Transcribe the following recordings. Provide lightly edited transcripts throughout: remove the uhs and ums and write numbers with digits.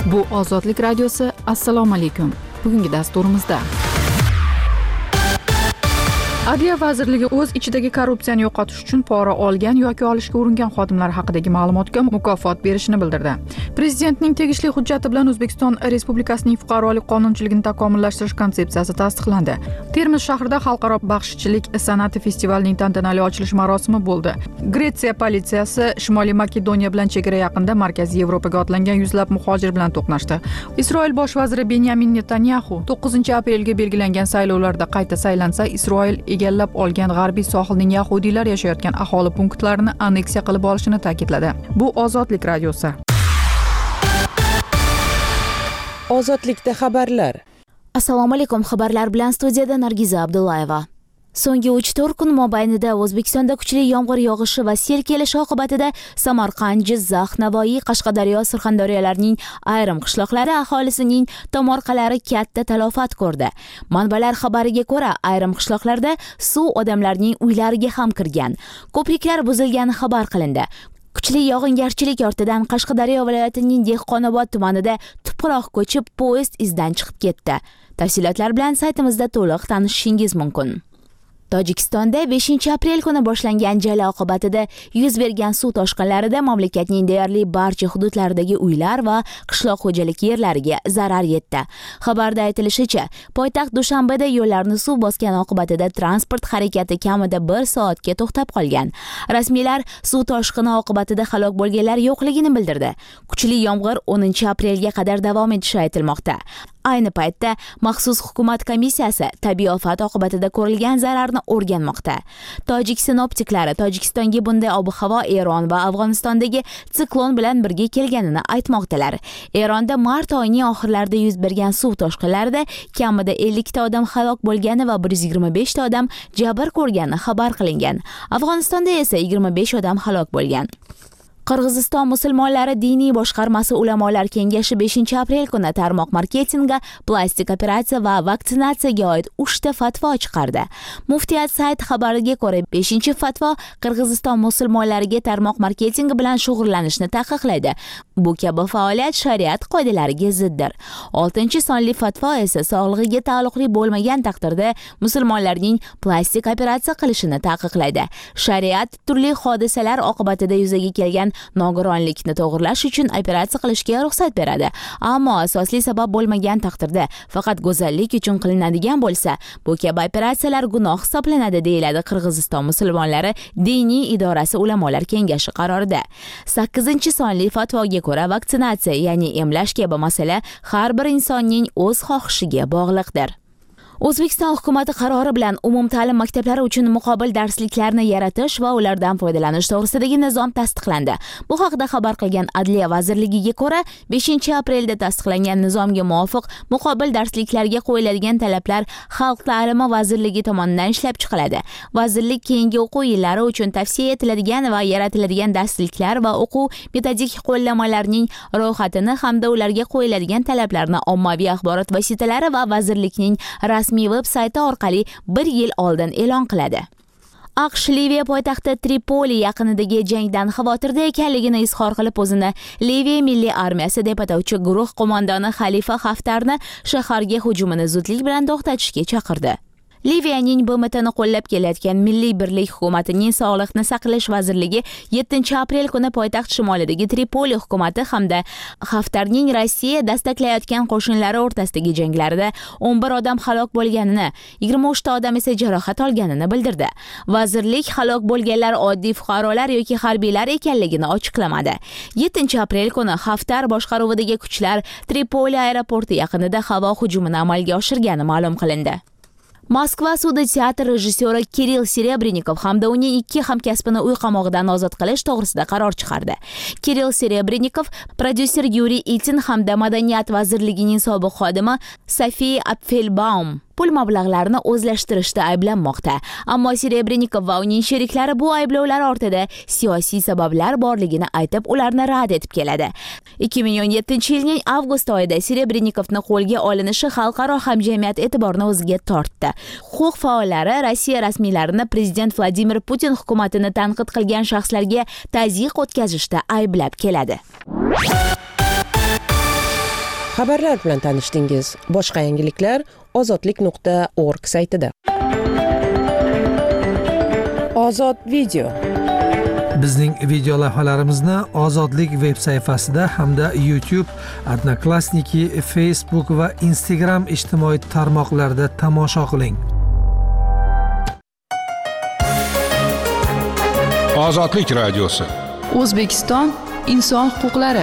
Bu Ozodlik radiosi. Assalomu alaykum. Bugungi dasturimizda Adliya vazirligi o'z ichidagi korrupsiyani yo'qotish uchun pora olgan yoki olishga uringan xodimlar haqidagi ma'lumotga mukofot berishini bildirdi. Prezidentning tegishli hujjati bilan O'zbekiston Respublikasining fuqarolik qonunchiligini takomillashtirish konsepsiyasi tasdiqlandi. Termiz shahrida xalqaro baxshichilik san'ati festivalining tantanali ochilish marosimi bo'ldi. Gretsiya politsiyasi Shimoliy Makedoniya bilan chegara yaqinida Markaziy Yevropaga otlangan yuzlab muhojir bilan to'qnashdi. Isroil bosh vaziri Benyamin Netanyahu 9-aprelga belgilangan saylovlarda qayta saylansa, Isroil egallab olgan g'arbiy sohilning yahudiylar yashayotgan aholi punktlarini anneksiya qilib olishini ta'kidladi. Bu Ozodlik radiosi. Ozodlikda xabarlar. Assalomu alaykum, xabarlar bilan studiyada Nargiza Abdullayeva. So'nggi 3-4 kun mobaynida O'zbekistonda kuchli yomg'ir yog'ishi va sel kelishi oqibatida Samarqand, Jizzax, Navoiy, Qashqadaryo, Surxondaryolarning ayrim qishloqlari aholisining tomorqalari katta talafot ko'rdi. Manbalar xabariga ko'ra, ayrim qishloqlarda suv odamlarning uylariga ham kirgan. Ko'priklar buzilgani xabar qilindi. Kuchli yog'ingarchilik ortidan Qashqadaryo viloyatining Dehqonobod tumanida tuproq ko'chib, poyezd izdan chiqib ketdi. Tafsilotlar bilan saytimizda to'liq tanishishingiz mumkin. Tojikistonda 5-aprel kuni boshlangan jala oqibatida yuz bergan suv toshqinlarida mamlakatning deyarli barcha hududlaridagi uylar va qishloq xo'jalik yerlariga zarar yetdi. Xabarda aytilishicha, poytaxt Dushanbeda yo'llarni suv bosgani oqibatida transport harakati kamida 1 soatga to'xtab qolgan. Rasmiylar suv toshqini oqibatida halok bo'lganlar yo'qligini bildirdi. Kuchli yomg'ir 10-aprelga qadar davom etishi aytilmoqda. Ayni paytda maxsus hukumat komissiyasi tabiiy ofat oqibatida ko'rilgan zararni o'rganmoqda. Tojik sinoptiklari Tojikistonga bunday ob-havo Eron va Afg'onistondagi siklon bilan birga kelganini aytmoqdalar. Eronda mart oyining oxirlarida yuz bergan suv toshqinlarida kamida 50 ta odam halok bo'lgani va 125 ta odam jabr ko'rgani xabar qilingan. Afg'onistonda esa 25 odam halok bo'lgan. Qirg'iziston musulmonlari diniy boshqarmasi ulamolar kengashi 5-aprel kuni tarmoq marketingi, plastik operatsiya va vaksinatsiyaga oid 3 ta fatvo chiqardi. Muftiyat sayt xabariga ko'ra, 5-fatvo Qirg'iziston musulmonlariga tarmoq marketingi bilan shug'ullanishni taqiqlaydi. Bu kabi faoliyat shariat qoidalariga ziddir. 6-sonli fatvo esa sog'lig'iga taalluqli bo'lmagan taqdirda musulmonlarning plastik operatsiya qilishini taqiqlaydi. Shariat turli hodisalar oqibatida yuzaga kelgan nogironlikni to'g'irlash uchun operatsiya qilishga ruxsat beradi. Ammo asosli sabab bo'lmagan taqdirda, faqat go'zallik uchun qilinadigan bo'lsa, bu kabi operatsiyalar gunoh hisoblanadi, deyiladi Qirg'iziston musulmonlari diniy idorasi ulamolar kengashi qarorida. 8-sonli fatvoga ko'ra, vaksinatsiya, ya'ni emlash kabi masala har bir insonning o'z xohishiga bog'liqdir. O'zbekiston hukumati qarori bilan umumta'lim maktablari uchun muqobil darsliklarni yaratish va ulardan foydalanish to'g'risidagi nizom tasdiqlandi. Bu haqida xabar qilgan Adliya vazirligiga ko'ra, 5-aprelda tasdiqlangan nizomga muvofiq muqobil darsliklarga qo'yiladigan talablar Xalq ta'limi vazirligi tomonidan ishlab chiqiladi. Vazirlik keyingi o'quv yillari uchun tavsiya etiladigan va yaratiladigan darsliklar va o'quv metodik qo'llanmalarning ro'yxatini hamda ularga qo'yiladigan talablarni ommaviy axborot vositalari va vazirlikning rasmiy veb-sayti orqali 1 yil oldin e'lon qiladi. AQSh Liviya poytaxti Tripoli yaqinidagi jangdan xavotirda ekanligini izhor qilib, o'zini Liviya milliy armiyasi deb atovchi guruh qo'mondoni Xalifa Haftarni shaharga hujumini zudlik bilan to'xtatishga chaqirdi. Liviyaning BMTni qo'llab kelayotgan Milliy birlik hukumatining Sog'liqni saqlash vazirligi 7-aprel kuni poytaxt shimolidagi Tripoli hukumati hamda Haftarning Rossiya dastaklayotgan qo'shinlari o'rtasidagi janglarida 11 odam halok bo'lganini, 23 ta odam esa jarohat olganini bildirdi. Vazirlik halok bo'lganlar oddiy fuqarolar yoki harbiylar ekanligini ochiqlamadi. 7-aprel kuni Haftar boshqaruvidagi kuchlar Tripoli aeroporti yaqinida havo hujumini amalga oshirgani ma'lum qilindi. Moskva sudi teatr rejissyori Kirill Serebrennikov hamda uning 2 hamkasbini uy qamog'idan ozod qilish to'g'risida qaror chiqardi. Kirill Serebrennikov, prodyuser Yuriy Itin hamda Madaniyat vazirligining sobiq xodimi Sofiya Apfelbaum pul mablag'larini o'zlashtirishda ayblanmoqda. Ammo Serebrennikov va uning sheriklari bu ayblovlar ortida siyosiy sabablar borligini aytib, ularni rad etib keladi. 2017-yilning avgust oyida Serebrennikovning qo'lga olinishi xalqaro hamjamiyat e'tiborini o'ziga tortdi. Huquq faollari Rossiya rasmiylarini prezident Vladimir Putin hukumatini tanqid qilgan shaxslarga tazyiq o'tkazishda ayblab keladi. Xabarlar bilan tanishdingiz. Boshqa yangiliklar ozodlik.org saytida. Ozod video. Bizning video lavhalarimizni Ozodlik veb sayfasida hamda YouTube, Odnoklassniki, Facebook va Instagram ijtimoiy tarmoqlarida tomosha qiling. Ozodlik radiosi. O'zbekiston inson huquqlari.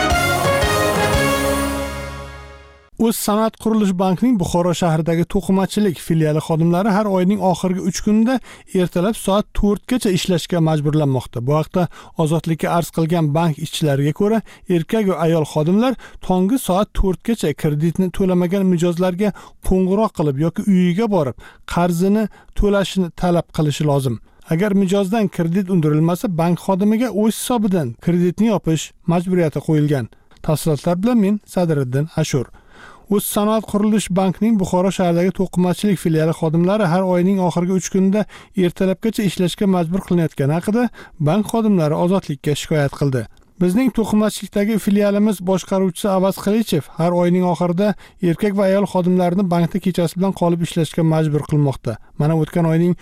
O'z sanoat qurilish bankining Buxoro shahridagi to'qimachilik filiali xodimlari har oyning oxirgi 3 kunida ertalab soat 4 gacha ishlashga majburlanmoqda. Bu haqda Ozodlikka arz qilgan bank ishchilariga ko'ra, erkak va ayol xodimlar tongi soat 4 gacha kreditni to'lamagan mijozlarga qo'ng'iroq qilib yoki uyiga borib, qarzini to'lashini talab qilishi lozim. Agar mijozdan kredit undirilmasa, bank xodimiga o'z hisobidan kreditni yopish majburiyati qo'yilgan. Tafsilotlar bilan men Sadriddin Ashur. O'z sanoat qurilish bankining Buxoro shahridagi to'qimachilik filiali xodimlari har oyning oxirgi 3 kunida ertalabgacha ishlashga majbur qilinayotgani haqida bank xodimlari Ozodlikka shikoyat qildi. Bizning to'qimachilikdagi filialimiz boshqaruvchisi Avaz Qilichev har oyning oxirida erkak va ayol xodimlarni bankda kechasi bilan qolib ishlashga majbur qilmoqda. Mana o'tgan oyning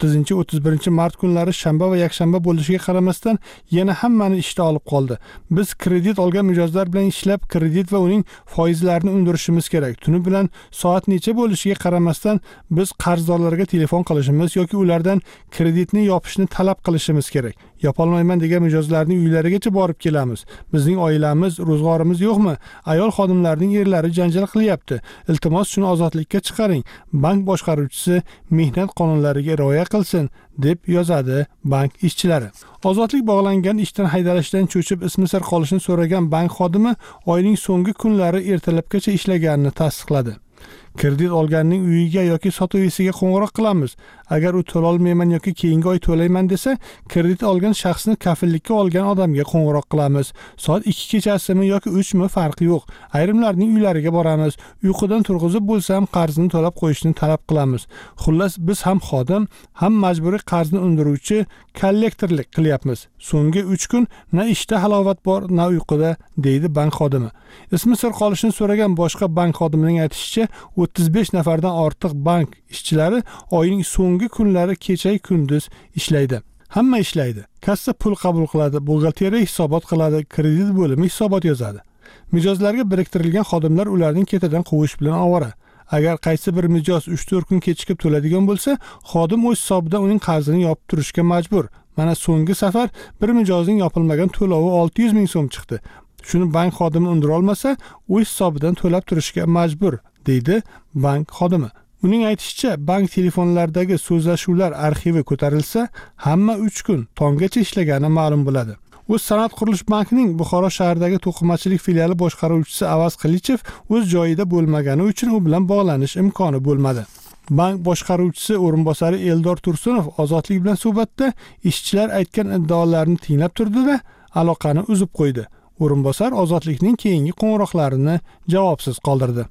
30-31 mart kunlari shanba va yakshanba bo'lishiga qaramasdan yana hammani ishda olib qoldi. Biz kredit olgan mijozlar bilan ishlab, kredit va uning foizlarini undirishimiz kerak. Tuni bilan soat necha bo'lishiga qaramasdan biz qarzdorlarga telefon qilishimiz yoki ulardan kreditni yopishni talab qilishimiz kerak. Yopolmayman degan mijozlarning uylarigacha borib kelamiz. Bizning oilamiz, ro'zg'orimiz yo'qmi? Ayol xodimlarning erlari janjal qilyapti. Iltimos shuni ozodlikka chiqaring. Bank boshqaruvchisi mehnat qonunlariga rioya qilsin, deb yozadi bank ishchilari. Ozodlik bog'langan ishdan haydalishdan cho'chib ismi sir qolishini so'ragan bank xodimi oyning so'nggi kunlari ertalabgacha ishlaganini tasdiqladi. Kredit olganning uyiga yoki sotuvchisiga qo'ng'iroq qilamiz. Agar u to'la olmayman yoki keyingi oy to'layman desa, kredit olgan shaxsni kafillikka olgan odamga qo'ng'iroq qilamiz. Soat 2 kechasimi yoki 3 mi farqi yo'q. Ayrimlarning uylariga boramiz. Uyqudan turg'izib bo'lsam qarzini to'lab qo'yishni talab qilamiz. Xullas biz ham xodim, ham majburiy qarzni undiruvchi kollektorlik qilyapmiz. So'nggi 3 kun na ishda halovat bor, na uyquda, deydi bank xodimi. Ismi sir qolishini so'ragan boshqa bank xodimining aytishicha, 35 nafardan ortiq bank ishchilari oyning so'nggi kunlari kecha kunduz ishlaydi. Hamma ishlaydi. Kassa pul qabul qiladi, buxgalteriya hisobot qiladi, kredit bo'limi hisobot yozadi. Mijozlarga biriktirilgan xodimlar ularning ketidan quvish bilan ovora. Agar qaysi bir mijoz 3-4 kun kechikib to'ladigan bo'lsa, xodim o'z hisobidan uning qarzini yopib turishga majbur. Mana so'nggi safar bir mijozning yopilmagan to'lovi 600 ming so'm chiqdi. Shuni bank xodimi undira olmasa, o'z hisobidan to'lab turishga majbur, deydi bank xodimi. Uning aytishicha, bank telefonlaridagi so'zlashuvlar arxivi ko'tarilsa, hamma 3 kun tonggacha ishlagani ma'lum bo'ladi. O'z sanoat qurilish bankining Buxoro shahridagi to'qimachilik filiali boshqaruvchisi Avaz Qilichev o'z joyida bo'lmagani uchun u bilan bog'lanish imkoni bo'lmadi. Bank boshqaruvchisi o'rinbosari Eldor Tursunov Ozodlik bilan suhbatda ishchilar aytgan iddaolarni tinglab turdi-da, aloqani uzib qo'ydi. O'rinbosar Ozodlikning keyingi qo'ng'iroqlarini javobsiz qoldirdi.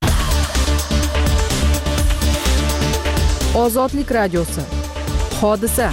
Ozodlik radiosi. Hodisa.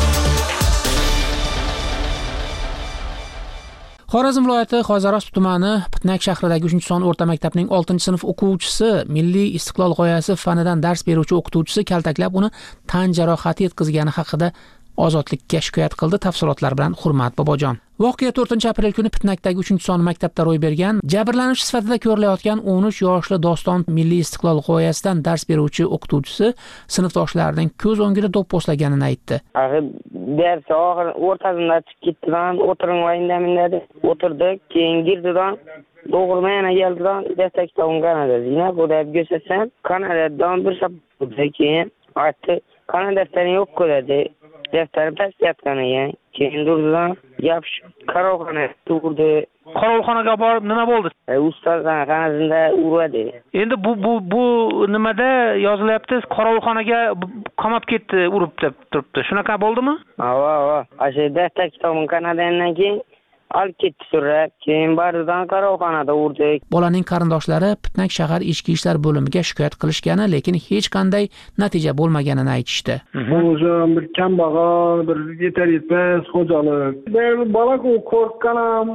Xorazm viloyati Xo'jarost tumani Pitnak shahridagi 3-son o'rta maktabning 6-sinf o'quvchisi, Milliy istiqlol g'oyasi fanidan dars beruvchi o'qituvchisi kaltaklab uni tan jarohati yetkazgani haqida Ozodlikka shikoyat qildi. Tafsilotlar bilan Hurmat Bobojon. Voqea 4-aprel kuni Pitnakdagi 3-son maktabda ro'y bergan. Jabrlanuvchi sifatida ko'rilayotgan 13 yoshli Doston Milliy istiqlol g'oyasidan dars beruvchi o'qituvchisi sinfdoshlarining ko'z o'ngida do'pposlaganini aytdi. Ders o'rtasida chiqib ketdidan, o'tiringlar dedi. O'tirdik, keyin girdidan, doğrulma yana geldidan, destekte on Kanada. Yine bu da göstersen, Kanada'dan bir şapkadı keyin aytdı. Kanada defteri yok dedi. Defteri pes yaptığını yani. Keyin durdudan, yapış, karavxona durdu. Qarovulxonaga borib nima bo'ldi? Ustozdan qanasida uradi. Endi bu nimada yozilyapti? Qarovulxonaga qamab ketdi, urib deb turibdi. Shunaqa bo'ldimi? Ha. Ashe defter kitabın Kanada'dan keyin olib ketdi surab. Keyin baridan karavxonada urdik. Bolaning qarindoshlari Pitnak shahar ichki ishlar bo'limiga shikoyat qilishgani, lekin hech qanday natija bo'lmaganini aytishdi. O'zi bir kambag'al, bir yetar yetmas xo'jalik. Bola qo'rqqan ham,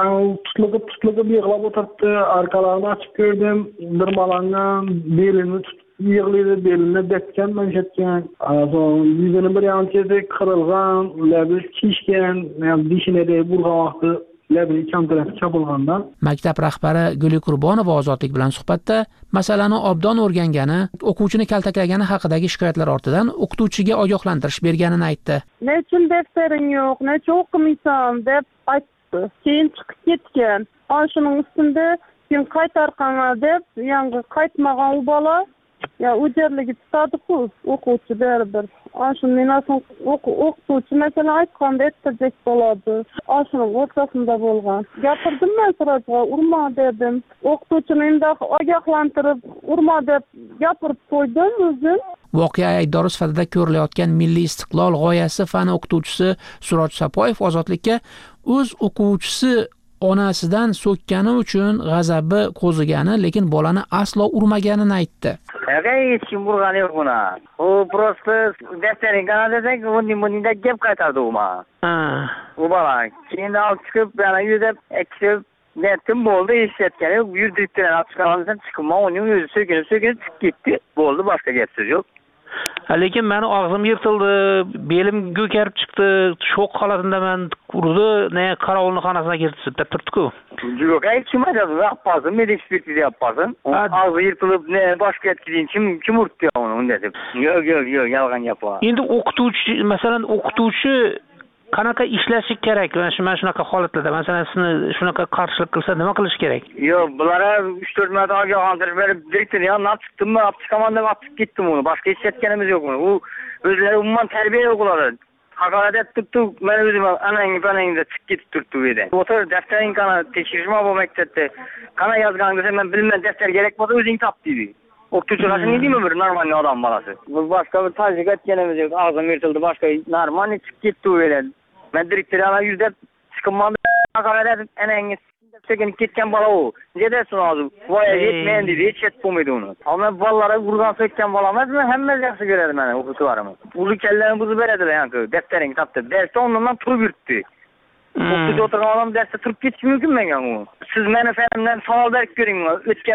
tutilib yig'lab o'tiribdi. Arqalarini ochib ko'rdim. Bir bolandan belini yig'laydi, belini betgan, manshatgan. Yuzini bir yanchada qirilgan, labi shishgan, dishinada burg'an vaqti labi kam tarafga chopilgandan. Maktab rahbari Guli Qurbonova Ozodlik bilan suhbatda masalani obdon o'rgangani, o'quvchini kaltaklagani haqidagi shikoyatlar ortidan o'qituvchiga ogohlantirish berganini aytdi. Nechun daftaring yo'q, nechun o'qimaysan deb aytdi. Keyin chiqib ketgan. Shuning ustida keyin qaytarqanga deb, yangi qaytmagan u bola ya o'jarligi tutadi-ku, o'quvchi baribir. Shundan so'ng o'qituvchi masalan aytganda aytdek bo'ladi. Shuning o'rtasida bo'lgan. Gapirdim men sirajga, urma dedim. O'qituvchini endi ogohlantirib, urma deb gapirib qo'ydim o'zim. Voqea aybdori sifatida ko'rilayotgan Milliy istiqlol g'oyasi fani o'qituvchisi Suroj Sapoyev Ozodlikka o'z o'quvchisi onasidan so'kkani uchun g'azabi qo'zigani, lekin bolani aslo urmaganini aytdi. Hech kim urgani yo'q buni. U prosta daftaring qanaqa bunday gap qaytardi u menga. U bola keyin olib chiqib, yana yuzab ekib, netim bo'ldi, eshitgan yo'q, yurdiribdilar, olib chiqqandan chiqib, uning o'zi so'kinib chiqib ketdi. Bo'ldi, boshqa gap so'z yo'q. Lekin meni og'zim yirtildi, belim ko'karib chiqdi, shok holatida men urdi, qarovulning xonasiga kirdi deb turdi-ku. Yo'q, kim aytadi? Yapmasin, men ekspertiza yapmasin. Og'zi yirtilib, boshqa yetkizin, kim urdi uni deb. Yo'q, yolg'on gap bor. Endi o'qituvchi, masalan, o'qituvchi qanaqa ishlashi kerak? Mana shunaqa holatlarda, masalan, sizni shunaqa qarshilik qilsa nima qilish kerak? Yo'q, bular 3-4 marta ogohlantirish berib, direktor yana chiqdimmi, olib chiqaman deb olib ketdim uni. Boshqa hech ketganimiz yo'q uni. U o'zlari umuman tarbiya yo'q ular. Haqorat etibdi, men o'zim anangda chiqib ketib turibdi u yerda. O'tir, daftaring qana tekshirishma bu maktabda. Qana yozganingizda men bilmayman, daftar kerak bo'lsa o'zing top dedi. O'qituvchilar nima deymi bir normal odam bolasi. Bu boshqa bir tajriba etganimiz yo'q. Og'zim yirtildi, boshqa normal chiqib ketdi u yerda. Men direktorlar yuzda chiqimman haqorat etib, anangiz sekin ketgan bola u. Nedasin hozir? Voya yetmayin dedi, hech yetib bo'lmaydi uni. Ammo bolalar urgan so'kkan bola emasmi? Hammasi yaxshi ko'radi meni o'qituvchilarim. Uli kallarini buzib beradilar yangi. Daftaring topdi. Darsda ondan turib yuribdi. O'qituvchi o'tirgan odam darsda turib ketishi mumkin menga u. Siz meni fanimdan savol berib ko'ring. O'tgan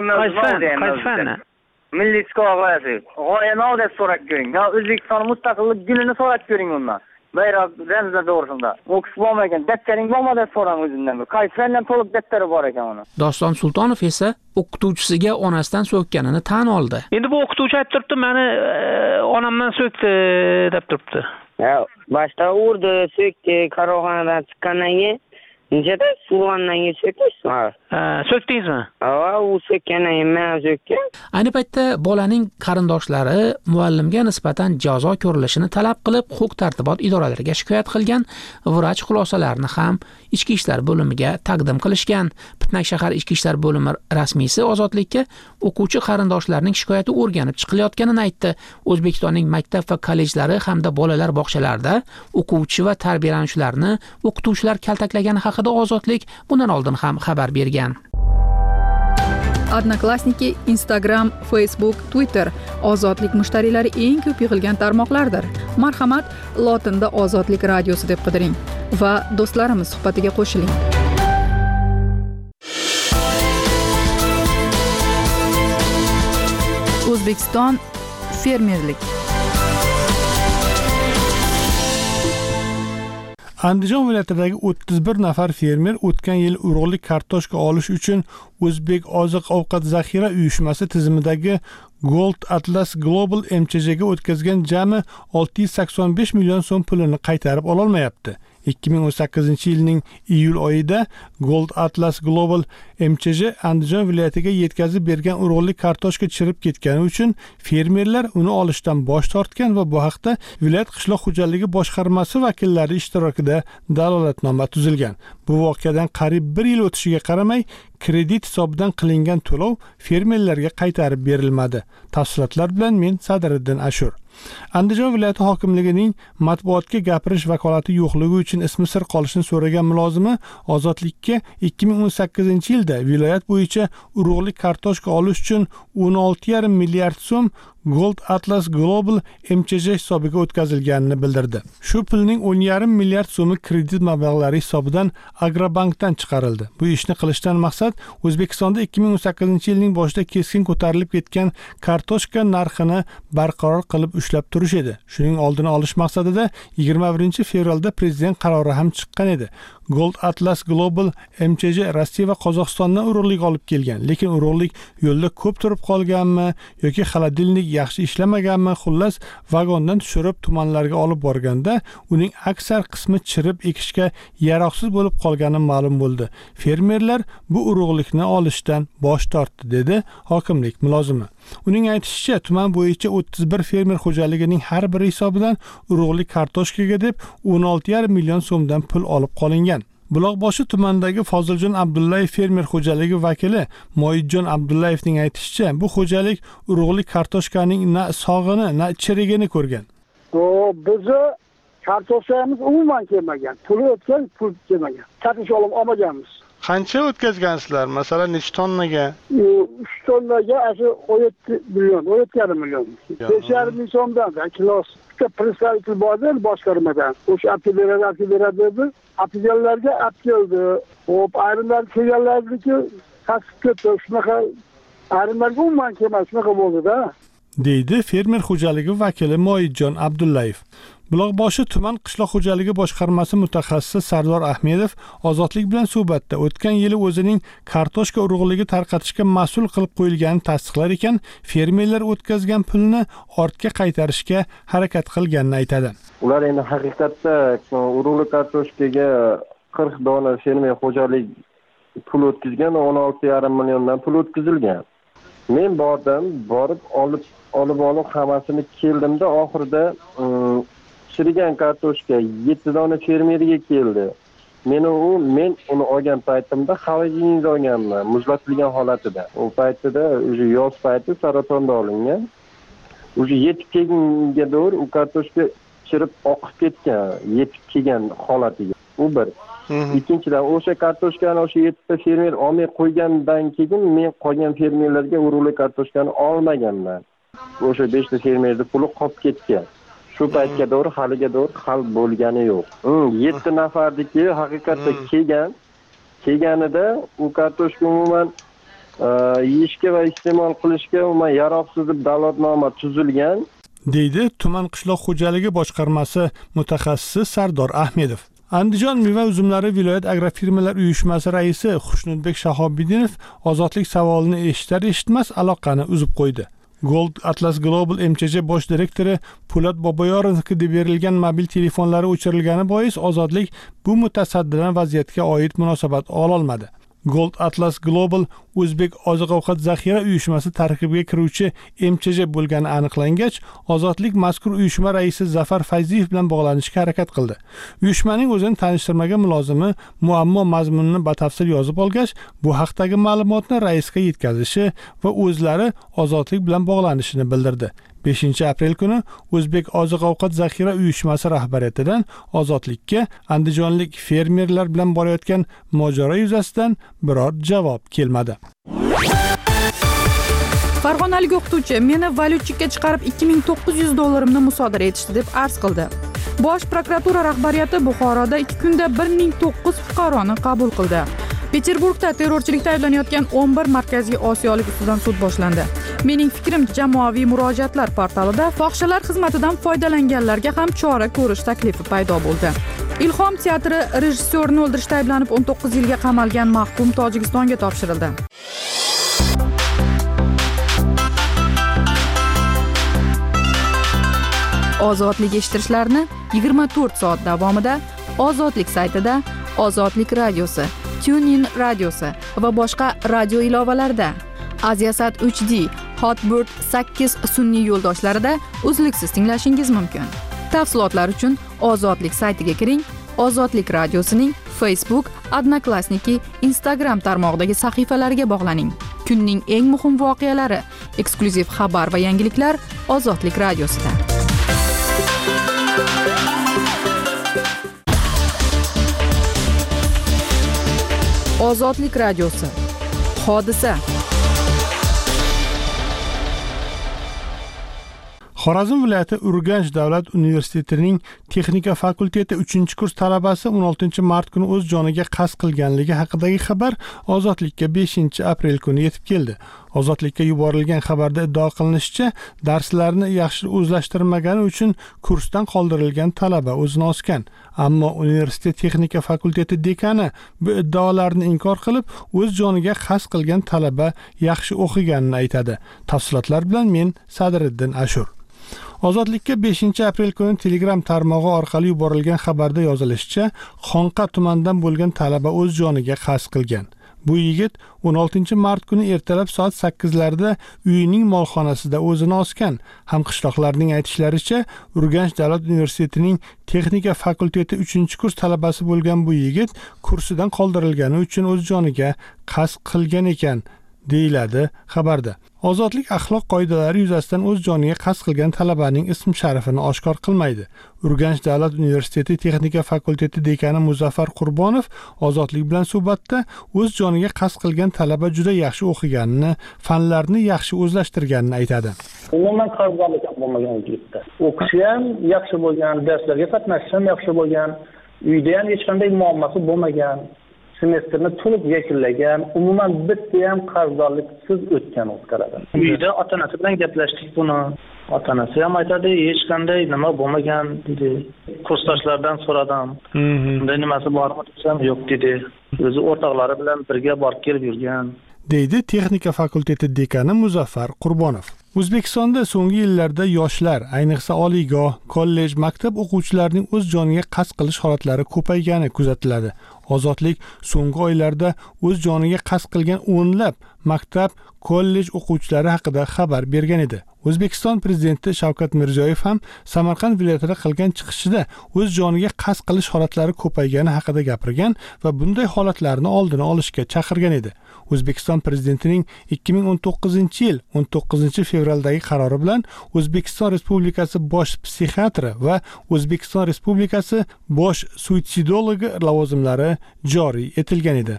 mavzu. Milliy istiqlol g'oyasi. G'oyani deb so'rab ko'ring. O'zbekiston mustaqillik kunini so'rab ko'ring undan. Bayroq ramzlar to'g'risida. O'qish bo'lmagan, daftaring bo'lmadi deb so'rang o'zimdan. Qaysi fandan to'liq daftari bor ekan uni. Doston Sultonov esa o'qituvchisiga onasidan so'kkanini tan oldi. Endi bu o'qituvchi aytib turibdi, meni onamdan so'kdi deb turibdi. Boshda urdi, so'kdi, qaroqxonadan chiqqandan keyin Nechada survandan so'kdingizmi? So'kdingizmi? U so'kkandan keyin men so'kkan. Ayni paytda bolaning qarindoshlari muallimga nisbatan jazo ko'rilishini talab qilib, huquq-tartibot idoralariga shikoyat qilgan, vrach xulosalarini ham ichki ishlar bo'limiga taqdim qilishgan. Pitnak shahar ichki ishlar bo'limi rasmiysi Ozodlikka o'quvchi qarindoshlarining shikoyati o'rganib chiqilayotganini aytdi. O'zbekistonning maktab va kollejlari hamda bolalar bog'chalarida o'quvchi va tarbiyalanuvchilarni o'qituvchilar kaltaklagani haqida Ozodlik bundan oldin ham xabar bergan. Odnoklassniki, Instagram, Facebook, Twitter Ozodlik mushtariylari eng ko'p yig'ilgan tarmoqlardir. Marhamat, lotinda Ozodlik radiosi deb qidiring va do'stlarimiz suhbatiga qo'shiling. O'zbekiston fermerlik. Andijon viloyatidagi 31 nafar fermer o'tgan yil urug'lik kartoshka olish uchun O'zbek oziq-ovqat zaxira uyushmasi tizimidagi Gold Atlas Global MCJga o'tkazgan jami 685 million so'm pulini qaytarib ola olmayapti. 2018-yilning iyul oyida Gold Atlas Global MCJ Andijon viloyatiga yetkazib bergan urug'lik kartoshka chirib ketgani uchun fermerlar uni olishdan bosh tortgan va bu haqda viloyat qishloq xo'jaligi boshqarmasi vakillari ishtirokida dalolatnoma tuzilgan. Bu voqeadan qariyb 1 yil o'tishiga qaramay, kredit hisobidan qilingan to'lov fermerlarga qaytarib berilmadi. Tafsilotlar bilan men Sadriddin Ashur. Andijon viloyati hokimligining matbuotga gapirish vakolati yo'qligi uchun ismi sir qolishini so'ragan mulozimi Ozodlikka 2018-yilda viloyat bo'yicha urug'lik kartoshka olish uchun 16,5 milliard so'm Gold Atlas Global MCJ hisobiga o'tkazilganini bildirdi. Shu pulning 10,5 milliard so'mi kredit mablag'lari hisobidan Agrobankdan chiqarildi. Bu ishni qilishdan maqsad O'zbekistonda 2018-yilning boshida keskin ko'tarilib ketgan kartoshka narxini barqaror qilib ushlab turish edi. Shuning oldini olish maqsadida 21-fevralda prezident qarori ham chiqqan edi. Gold Atlas Global MCJ Rossiya va Qozog'istondan urug'lik olib kelgan, lekin urug'lik yo'lda ko'p turib qolganmi yoki xolodilnik yaxshi ishlamaganmi, xullas vagondan tushirib tumanlarga olib borganda uning aksar qismi chirib ekishga yaroqsiz bo'lib qolgani ma'lum bo'ldi. Fermerlar bu urug'likni olishdan bosh tortdi, dedi hokimlik mulozimi. Uning aytishicha, tuman bo'yicha 31 fermer xo'jaligining har biri hisobidan urug'lik kartoshkaga deb 16,5 million so'mdan pul olib qolingan. Buloqboshi tumanidagi Foziljon Abdullayev fermer xo'jaligi vakili Moyitjon Abdullayevning aytishicha, bu xo'jalik urug'lik kartoshkaning na sog'ini, na chirigini ko'rgan. Bizni kartoshkamiz umuman kelmagan. Puli o'tgan, pul kelmagan. Satish olmaganmiz. Qancha o'tkazgansizlar? Masalan, necha tonnaga? 3 tonnaga 17 million, 17,5 million. 5,5 ming so'mdan kilosi. Bitta представитель bordi boshqarmadan. O'sha apteberadi dedi. Apteberlarga keldi. Hop, ayrimlar kelganlarniki tasib ketdi. Shunaqa ayrimlarga umuman kelmadi, shunaqa bo'ldi-da. deydi fermer xo'jaligi vakili Moyitjon Abdullayev. Buloqboshi tuman qishloq xo'jaligi boshqarmasi mutaxassisi Sardor Ahmedov Ozodlik bilan suhbatda o'tgan yili o'zining kartoshka urug'ligi tarqatishga mas'ul qilib qo'yilganini tasdiqlar ekan, fermerlar o'tkazgan pulni ortga qaytarishga harakat qilganini aytadi. Ular endi haqiqatda urug'lik kartoshkaga 40 dona fermer xo'jalik pul o'tkazgan, 16,5 milliondan pul o'tkazilgan. Men borib olib hammasini keldimda, oxirida chirigan kartoshka 7 dona fermerga keldi. Men uni olgan paytimda xolodilnikda olganman, muzlatilgan holatida. U paytida o'sha yoz payti saratonda olingan. O'sha yetib kelganga doğru u kartoshka chirib oqib ketgan, yetib kelgan holatiga. U bir. Ikkinchidan, o'sha kartoshkani o'sha 7 ta fermer olmay qo'ygandan keyin men qolgan fermerlarga urug'lik kartoshkani olmaganman. O'sha 5 ta fermerning puli qolib ketgan. Shu paytga doğru haliga doğru hal bo'lgani yo'q. 7 nafardiki haqiqatda kelganida u kartoshka umuman yeyishga va iste'mol qilishga umuman yaroqsiz deb da'vatnoma tuzilgan, deydi tuman qishloq xo'jaligi boshqarmasi mutaxassisi Sardor Ahmedov. Andijon meva uzumlari viloyat agrofirmalar uyushmasi raisi Xushnudbek Shahobiddinov Ozodlik savolini eshitar-eshitmas aloqani uzib qo'ydi. Gold Atlas Global MCJ bosh direktori Po'lat Boboyorovga deb berilgan mobil telefonlari o'chirilgani bois Ozodlik bu mutasaddidan vaziyatga oid munosabat ola olmadi. Gold Atlas Global O'zbek oziq-ovqat zaxira uyushmasi tarkibiga kiruvchi MCJ bo'lgani aniqlangach, Ozodlik mazkur uyushma raisi Zafar Fayziyev bilan bog'lanishga harakat qildi. Uyushmaning o'zini tanishtirmagan mulozimi muammo mazmunini batafsil yozib olgach, bu haqdagi ma'lumotni raisga yetkazishi va o'zlari Ozodlik bilan bog'lanishini bildirdi. 5-aprel kuni O'zbek oziq-ovqat zaxira uyushmasi rahbariyatidan Ozodlikka andijonlik fermerlar bilan borayotgan mojaro yuzasidan biror javob kelmadi. Farg'onalik o'qituvchi meni valyutchikka chiqarib $2,900 musodara etishdi deb arz qildi. Bosh prokuratura rahbariyati Buxoroda 2 kunda 1,009 fuqaroni qabul qildi. Peterburgda terrorchilikda ayblanayotgan 11 markaziy osiyolik ustidan sud boshlandi. Mening fikrim, jamoaviy murojaatlar portalida fohishalar xizmatidan foydalanganlarga ham chora ko'rish taklifi paydo bo'ldi. Ilhom teatri rejissyorini o'ldirishda ayblanib 19 yilga qamalgan mahkum Tojikistonga topshirildi. Ozodlik eshittirishlarni 24 soat davomida Ozodlik saytida, Ozodlik radiosi, TuneIn radiosi va boshqa radio ilovalarida, Aziasat 3D, Hotbird 8 sun'iy yo'ldoshlarida uzluksiz tinglashingiz mumkin. Tafsilotlar uchun Ozodlik saytiga kiring. Ozodlik radiosining Facebook, Odnoklassniki, Instagram tarmog'idagi sahifalariga bog'laning. Kunning eng muhim voqealari, eksklyuziv xabar va yangiliklar Ozodlik radiosida. Ozodlik radiosi. Hodisa. Xorazm viloyati Urganch davlat universitetining texnika fakulteti 3-kurs talabasi 16-mart kuni o'z joniga qasd qilganligi haqidagi xabar Ozodlikka 5-aprel kuni yetib keldi. Ozodlikka yuborilgan xabarda iddao qilinishicha, darslarni yaxshi o'zlashtirmagani uchun kursdan qoldirilgan talaba o'zini osgan. Ammo universitet texnika fakulteti dekani bu iddaolarni inkor qilib, o'z joniga qasd qilgan talaba yaxshi o'qiganini aytadi. Tafsilotlar bilan men Sadriddin Ashur. Ozodlikka 5-aprel kuni Telegram tarmog'i orqali yuborilgan xabarda yozilishicha, Xonqa tumanidan bo'lgan talaba o'z joniga qasd qilgan. Bu yigit 16-mart kuni ertalab soat 8larda uyining molxonasida o'zini osgan. Hamqishloqlarning aytishlaricha, Urganch davlat universitetining texnika fakulteti 3-kurs talabasi bo'lgan bu yigit kursidan qoldirilgani uchun o'z joniga qasd qilgan ekan, deyiladi xabarda. Ozodlik axloq qoidalari yuzasidan o'z joniga qasd qilgan talabaning ism-sharifini oshkor qilmaydi. Urganch davlat universiteti texnika fakulteti dekani Muzaffar Qurbonov Ozodlik bilan suhbatda o'z joniga qasd qilgan talaba juda yaxshi o'qiganini, fanlarni yaxshi o'zlashtirganini aytadi. Umuman qarzonlik bo'lmagan yigitda. O'qishi ham yaxshi bo'lgan, darslarga qatnashishi ham yaxshi bo'lgan, uyda ham hech qanday muammosi bo'lmagan. Semestrni to'liq yakunlagan, umuman bitta ham qarzdorliksiz o'tgan o'qitadi. Uyda ota-onasi bilan gaplashdik buni. Ota-onasi ham aytadi, hech qanday nima bo'lmagan dedi. Kursdoshlardan so'radim. Bunday nimasi bormi desam, yo'q dedi. O'zi o'rtoqlari bilan birga borib kelib yurgan, deydi texnika fakulteti dekani Muzaffar Qurbonov. O'zbekistonda so'nggi yillarda yoshlar, ayniqsa oliygoh, kollej, maktab o'quvchilarining o'z joniga qasd qilish holatlari ko'paygani kuzatiladi. Ozodlik so'nggi oylarda o'z joniga qasd qilgan o'nlab maktab, kollej o'quvchilari haqida xabar bergan edi. O'zbekiston prezidenti Shavkat Mirziyoyev ham Samarqand viloyatida qilgan chiqishida o'z joniga qasd qilish holatlari ko'paygani haqida gapirgan va bunday holatlarni oldini olishga chaqirgan edi. O'zbekiston prezidentining 2019-yil 19-fevraldagi qarori bilan O'zbekiston Respublikasi bosh psixiatri va O'zbekiston Respublikasi bosh suitsidologi lavozimlari joriy etilgan edi.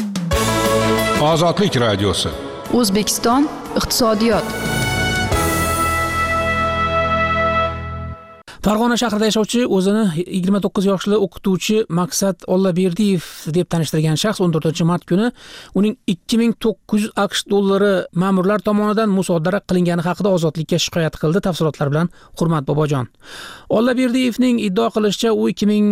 Ozodlik radiosi. O'zbekiston iqtisodiyot. Farg'ona shahrida yashovchi o'zini 29 yoshli o'qituvchi Maqsad Ollaberdiyev deb tanishtirgan shaxs 14-mart kuni uning 2900 AQSh dollari ma'murlar tomonidan musodara qilingani haqida Ozodlikka shikoyat qildi. Tafsilotlar bilan Hurmat Bobojon. Ollaberdiyevning iddao qilishicha, u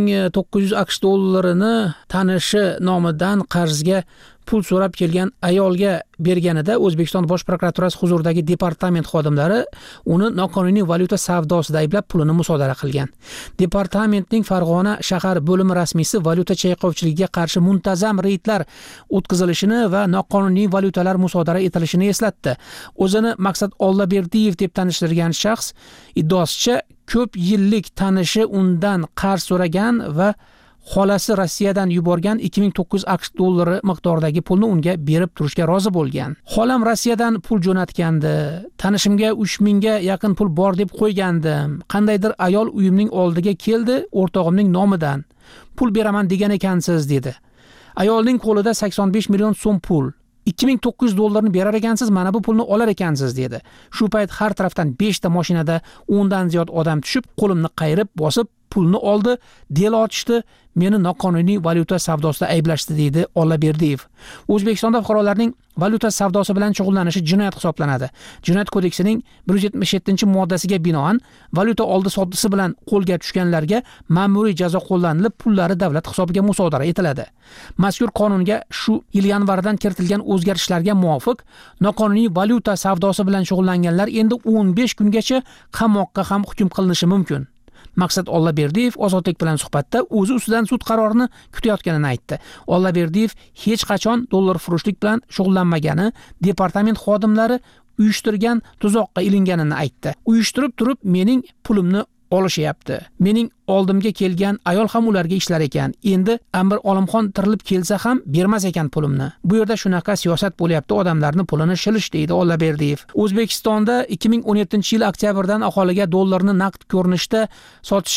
2900 AQSh dollarini tanishi nomidan qarzga pul so'rab kelgan ayolga berganida O'zbekiston Bosh prokuraturasi huzuridagi departament xodimlari uni noqonuniy valyuta savdosida ayblab pulini musodara qilgan. Departamentning Farg'ona shahar bo'limi rasmiysi valyuta chayqovchiligiga qarshi muntazam reydlar o'tkazilishini va noqonuniy valyutalar musodara etilishini eslatdi. O'zini Maqsad Ollaberdiyev deb tanishtirgan shaxs iddaosicha, ko'p yillik tanishi undan qarz so'ragan va xolasi Rossiyadan yuborgan 2900 AQSh dollari miqdoridagi pulni unga berib turishga rozi bo'lgan. Xolam Rossiyadan pul jo'natgandi. Tanishimga 3000 ga yaqin pul bor deb qo'ygandim. Qandaydir ayol uyimning oldiga keldi, o'rtog'imning nomidan. Pul beraman degan ekansiz dedi. Ayolning qo'lida 85 million so'm pul. 2900 dollarni berar ekansiz, mana bu pulni olar ekansiz dedi. Shu payt har tarafdan 5 ta mashinada 10 dan ziyod odam tushib, qo'limni qayirib, bosib pulni oldi, del ochishdi, meni noqonuniy valyuta savdosida ayblashdi deydi Ollaberdiyev. O'zbekistonda fuqarolarning valyuta savdosi bilan shug'ullanishi jinoyat hisoblanadi. Jinoyat kodeksining 177-moddasiga binoan valyuta oldi-sotdisi bilan qo'lga tushganlarga ma'muriy jazo qo'llanilib, pullari davlat hisobiga musodara etiladi. Mazkur qonunga shu yil yanvaridan kiritilgan o'zgarishlarga muvofiq noqonuniy valyuta savdosi bilan shug'ullanganlar endi 15 kungacha qamoqqa ham hukm qilinishi mumkin. Maqsad Ollaberdiyev Ozodlik bilan suhbatda o'zi ustidan sud qarorini kutayotganini aytdi. Ollaberdiyev hech qachon dollarfurushlik bilan shug'ullanmagani, departament xodimlari uyushtirgan tuzoqqa ilinganini aytdi. Uyushtirib turib mening pulimni olishyapti. Mening oldimga kelgan ayol ham ularga ishlar ekan. Endi Amir Olimxon tirilib kelsa ham bermas ekan pulimni. Bu yerda shunaqa siyosat bo'lyapti, odamlarning pulini shilish deydi Ollaberdiyev. O'zbekistonda 2017-yil oktyabrdan aholiga dollarni naqd ko'rinishda sotishga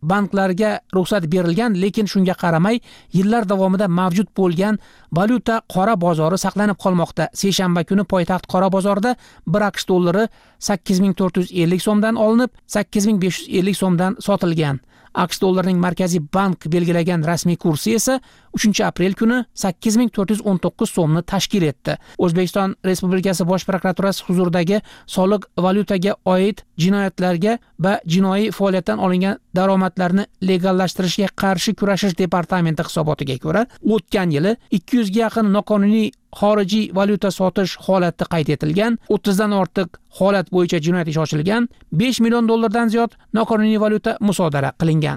banklarga ruxsat berilgan, lekin shunga qaramay yillar davomida mavjud bo'lgan valyuta qora bozori saqlanib qolmoqda. Seshanba kuni poytaxt qora bozorida 1 AQSh dollari 8450 so'mdan olinib, 8550 so'mdan sotilgan. AQSh dollarining markaziy bank belgilagan rasmiy kursi esa 3-aprel kuni 8419 so'mni tashkil etdi. O'zbekiston Respublikasi Bosh prokuraturasi huzuridagi soliq valyutaga oid jinoyatlarga va jinoiy faoliyatdan olingan daromadlarni legallashtirishga qarshi kurashish departamenti hisobotiga ko'ra, o'tgan yili 200 ga yaqin noqonuniy xorijiy valyuta sotish holati qayd etilgan, 30 dan ortiq holat bo'yicha jinoyat ishi ochilgan, 5 million dollardan ziyod noqonuniy valyuta musodara qilingan.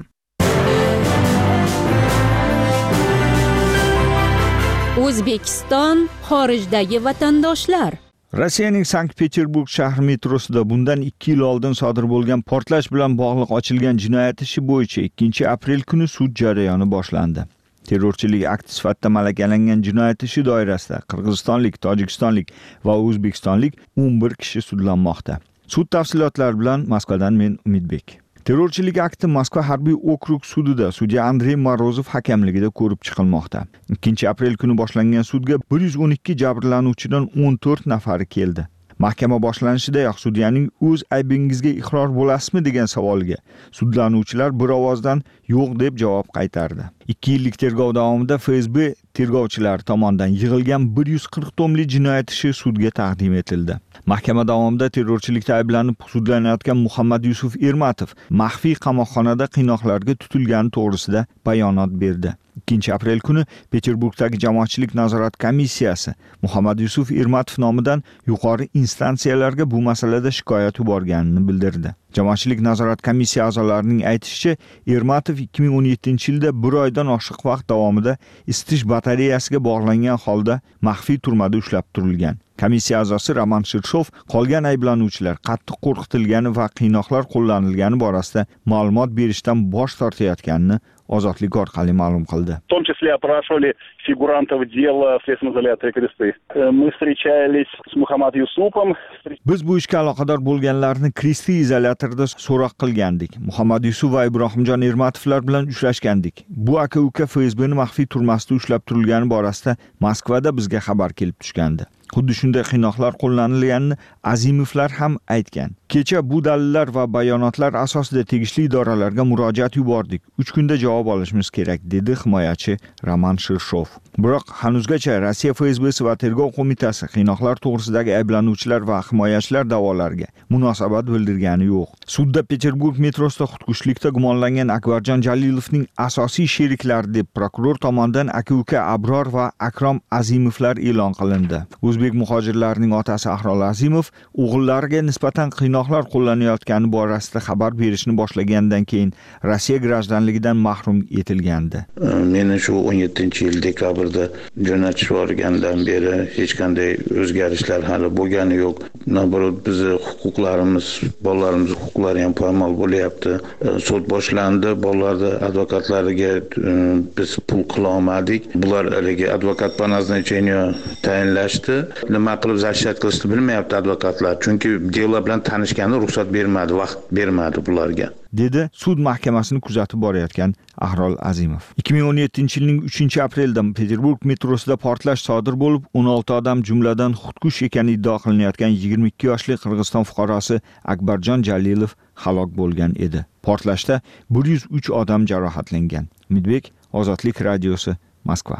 O'zbekiston xorijdagi vatandoshlar. Rossiyaning Sankt-Peterburg shahri metrosida bundan 2 yil oldin sodir bo'lgan portlash bilan bog'liq ochilgan jinoyat ishi bo'yicha 2-aprel kuni sud jarayoni boshlandi. Terrorchilik akti sifatida malakalangan jinoyat ishi doirasida qirg'izistonlik, tojikistonlik va o'zbekistonlik 11 kishi sudlanmoqda. Sud tafsilotlari bilan Moskvadan men Umidbek. Terrorchilik akti Moskva harbiy okrug sudida sudya Andrey Morozov hakamligida ko'rib chiqilmoqda. 2-aprel kuni boshlangan sudga 112 jabrlanuvchidan 14 nafari keldi. Mahkama boshlanishidayoq sudyaning o'z aybingizga iqror bo'lasizmi degan savoliga sudlanuvchilar bir ovozdan yo'q deb javob qaytardi. 2 yillik tergov davomida FSB tergovchilari tomonidan yig'ilgan 140 tomli jinoyat ishi sudga taqdim etildi. Mahkama davomida terrorchilikda ayblanib sudlanayotgan Muhammad Yusuf Ermatov maxfiy qamoqxonada qiynoqlarga tutilgani to'g'risida bayonot berdi. 2-aprel kuni Peterburgdagi jamoatchilik nazorat komissiyasi Muhammad Yusuf Ermatov nomidan yuqori instansiyalarga bu masalada shikoyat yuborganini bildirdi. Jamoatchilik nazorat komissiya a'zolarining aytishicha, Ermatov 2017-yilda 1 oydan oshiq vaqt davomida isitish batareyasiga bog'langan holda maxfiy turmada ushlab turilgan. Komissiya a'zosi Roman Shirshov qolgan ayblanuvchilar qattiq qo'rqitilgani va qiynoqlar qo'llanilgani borasida ma'lumot berishdan bosh tortayotganini Ozodlik orqali ma'lum qildi. В том числе опрашивали фигурантов дела в следственном изоляторе Кресты. Мы встречались с Мухаммад Юсупом. Biz bu ishga aloqador bo'lganlarni Kristi izolyatorida so'roq qilgandik. Muhammad Yusuf va Ibrohimjon Ermatovlar bilan uchrashgandik. Bu aka-uka FSBning maxfiy turmasida ushlab turilgani borasida Moskvada bizga xabar kelib tushgandi. Xuddi shunday qiynoqlar qo'llanilganini Azimovlar ham aytgan. Kecha bu dalillar va bayonotlar asosida tegishli idoralarga murojaat yubordik. 3 kunda javob olishimiz kerak, dedi himoyachi Roman Shirshov. Biroq hanuzgacha Rossiya FSBsi va tergov qo'mitasi qiynoqlar to'g'risidagi ayblanuvchilar va himoyachilar da'volariga munosabat bildirgani yo'q. Sudda Peterburg metrosida xudkushlikda gumonlangan Akbarjon Jalilovning asosiy sheriklari deb prokuror tomonidan aka-uka Abror va Akrom Azimovlar e'lon qilindi. O'zbek muhojirlarining otasi Ahrol Azimov o'g'illariga nisbatan qiynoqlar qo'llanayotgani borasida xabar berishni boshlagandan keyin Rossiya grajdanligidan mahrum etilgandi. Meni shu 17-yil dekabrda jo'natib yuborgandan beri hech qanday o'zgarishlar hali bo'lgani yo'q. Naborot bizni huquqlarimiz, bolalarimiz huquqlari ham poymol bo'lyapti. Sud boshlandi, bolalarni advokatlariga biz pul qila olmadik. Bular haligi advokat по назначению tayinlashdi. Nima qilib zashat qilishni bilmayapti advokatlar. Chunki delo bilan tanishgani ruxsat bermadi, vaqt bermadi bularga. Dedi sud mahkamasini kuzatib borayotgan Ahrol Azimov. 2017-yilning 3-aprelida Peterburg metrosida portlash sodir bo'lib, 16 odam jumladan xudkush ekani iddia qilinayotgan 22 yoshli Qirg'iziston fuqarosi Akbarjon Jalilov halok bo'lgan edi. Portlashda 103 odam jarohatlangan. Umidbek, Ozodlik radiosi, Moskva.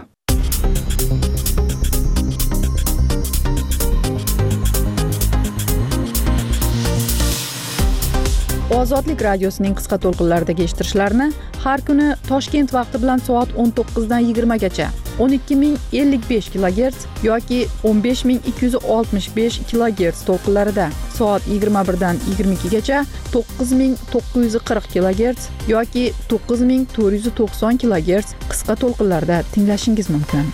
Ozodlik radiosining qisqa to'lqinlaridagi eshittirishlarni har kuni Toshkent vaqti bilan soat 19 dan 20 gacha 12055 kHz yoki 15265 kHz to'lqinlarida, soat 21 dan 22 gacha 9940 kHz yoki 9490 kHz qisqa to'lqinlarda tinglashingiz mumkin.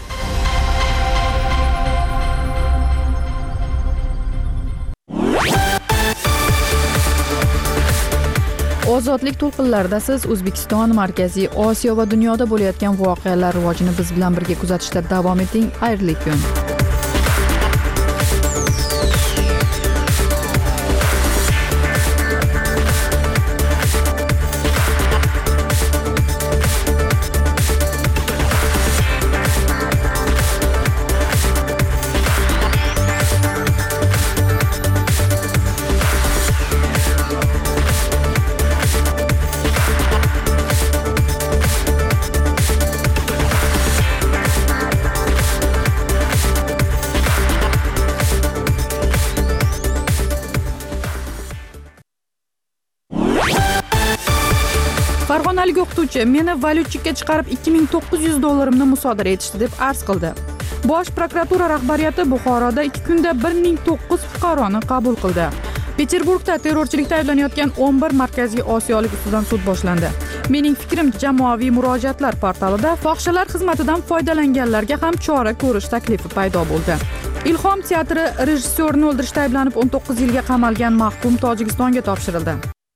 Ozodlik to'lqinlarida siz O'zbekiston, Markaziy Osiyo va dunyoda bo'layotgan voqealar rivojini biz bilan birga kuzatishda davom eting. Xayrli kun. sudlanuvchi meni valyutchikka chiqarib $2900 musodara etishdi deb arz qildi. Bosh prokuratura rahbariyati Buxoroda 2 kunda 1009 fuqaroni qabul qildi. Peterburgda terrorchilikda ayblanayotgan 11 markaziy osiyolik ustidan sud boshlandi. Mening fikrim, jamoaviy murojaatlar portalida fohishalar xizmatidan foydalanganlarga ham chora ko'rish taklifi paydo bo'ldi. Ilhom teatri rejissyorini o'ldirishda ayblanib 19 yilga qamalgan mahkum Tojikistonga topshirildi.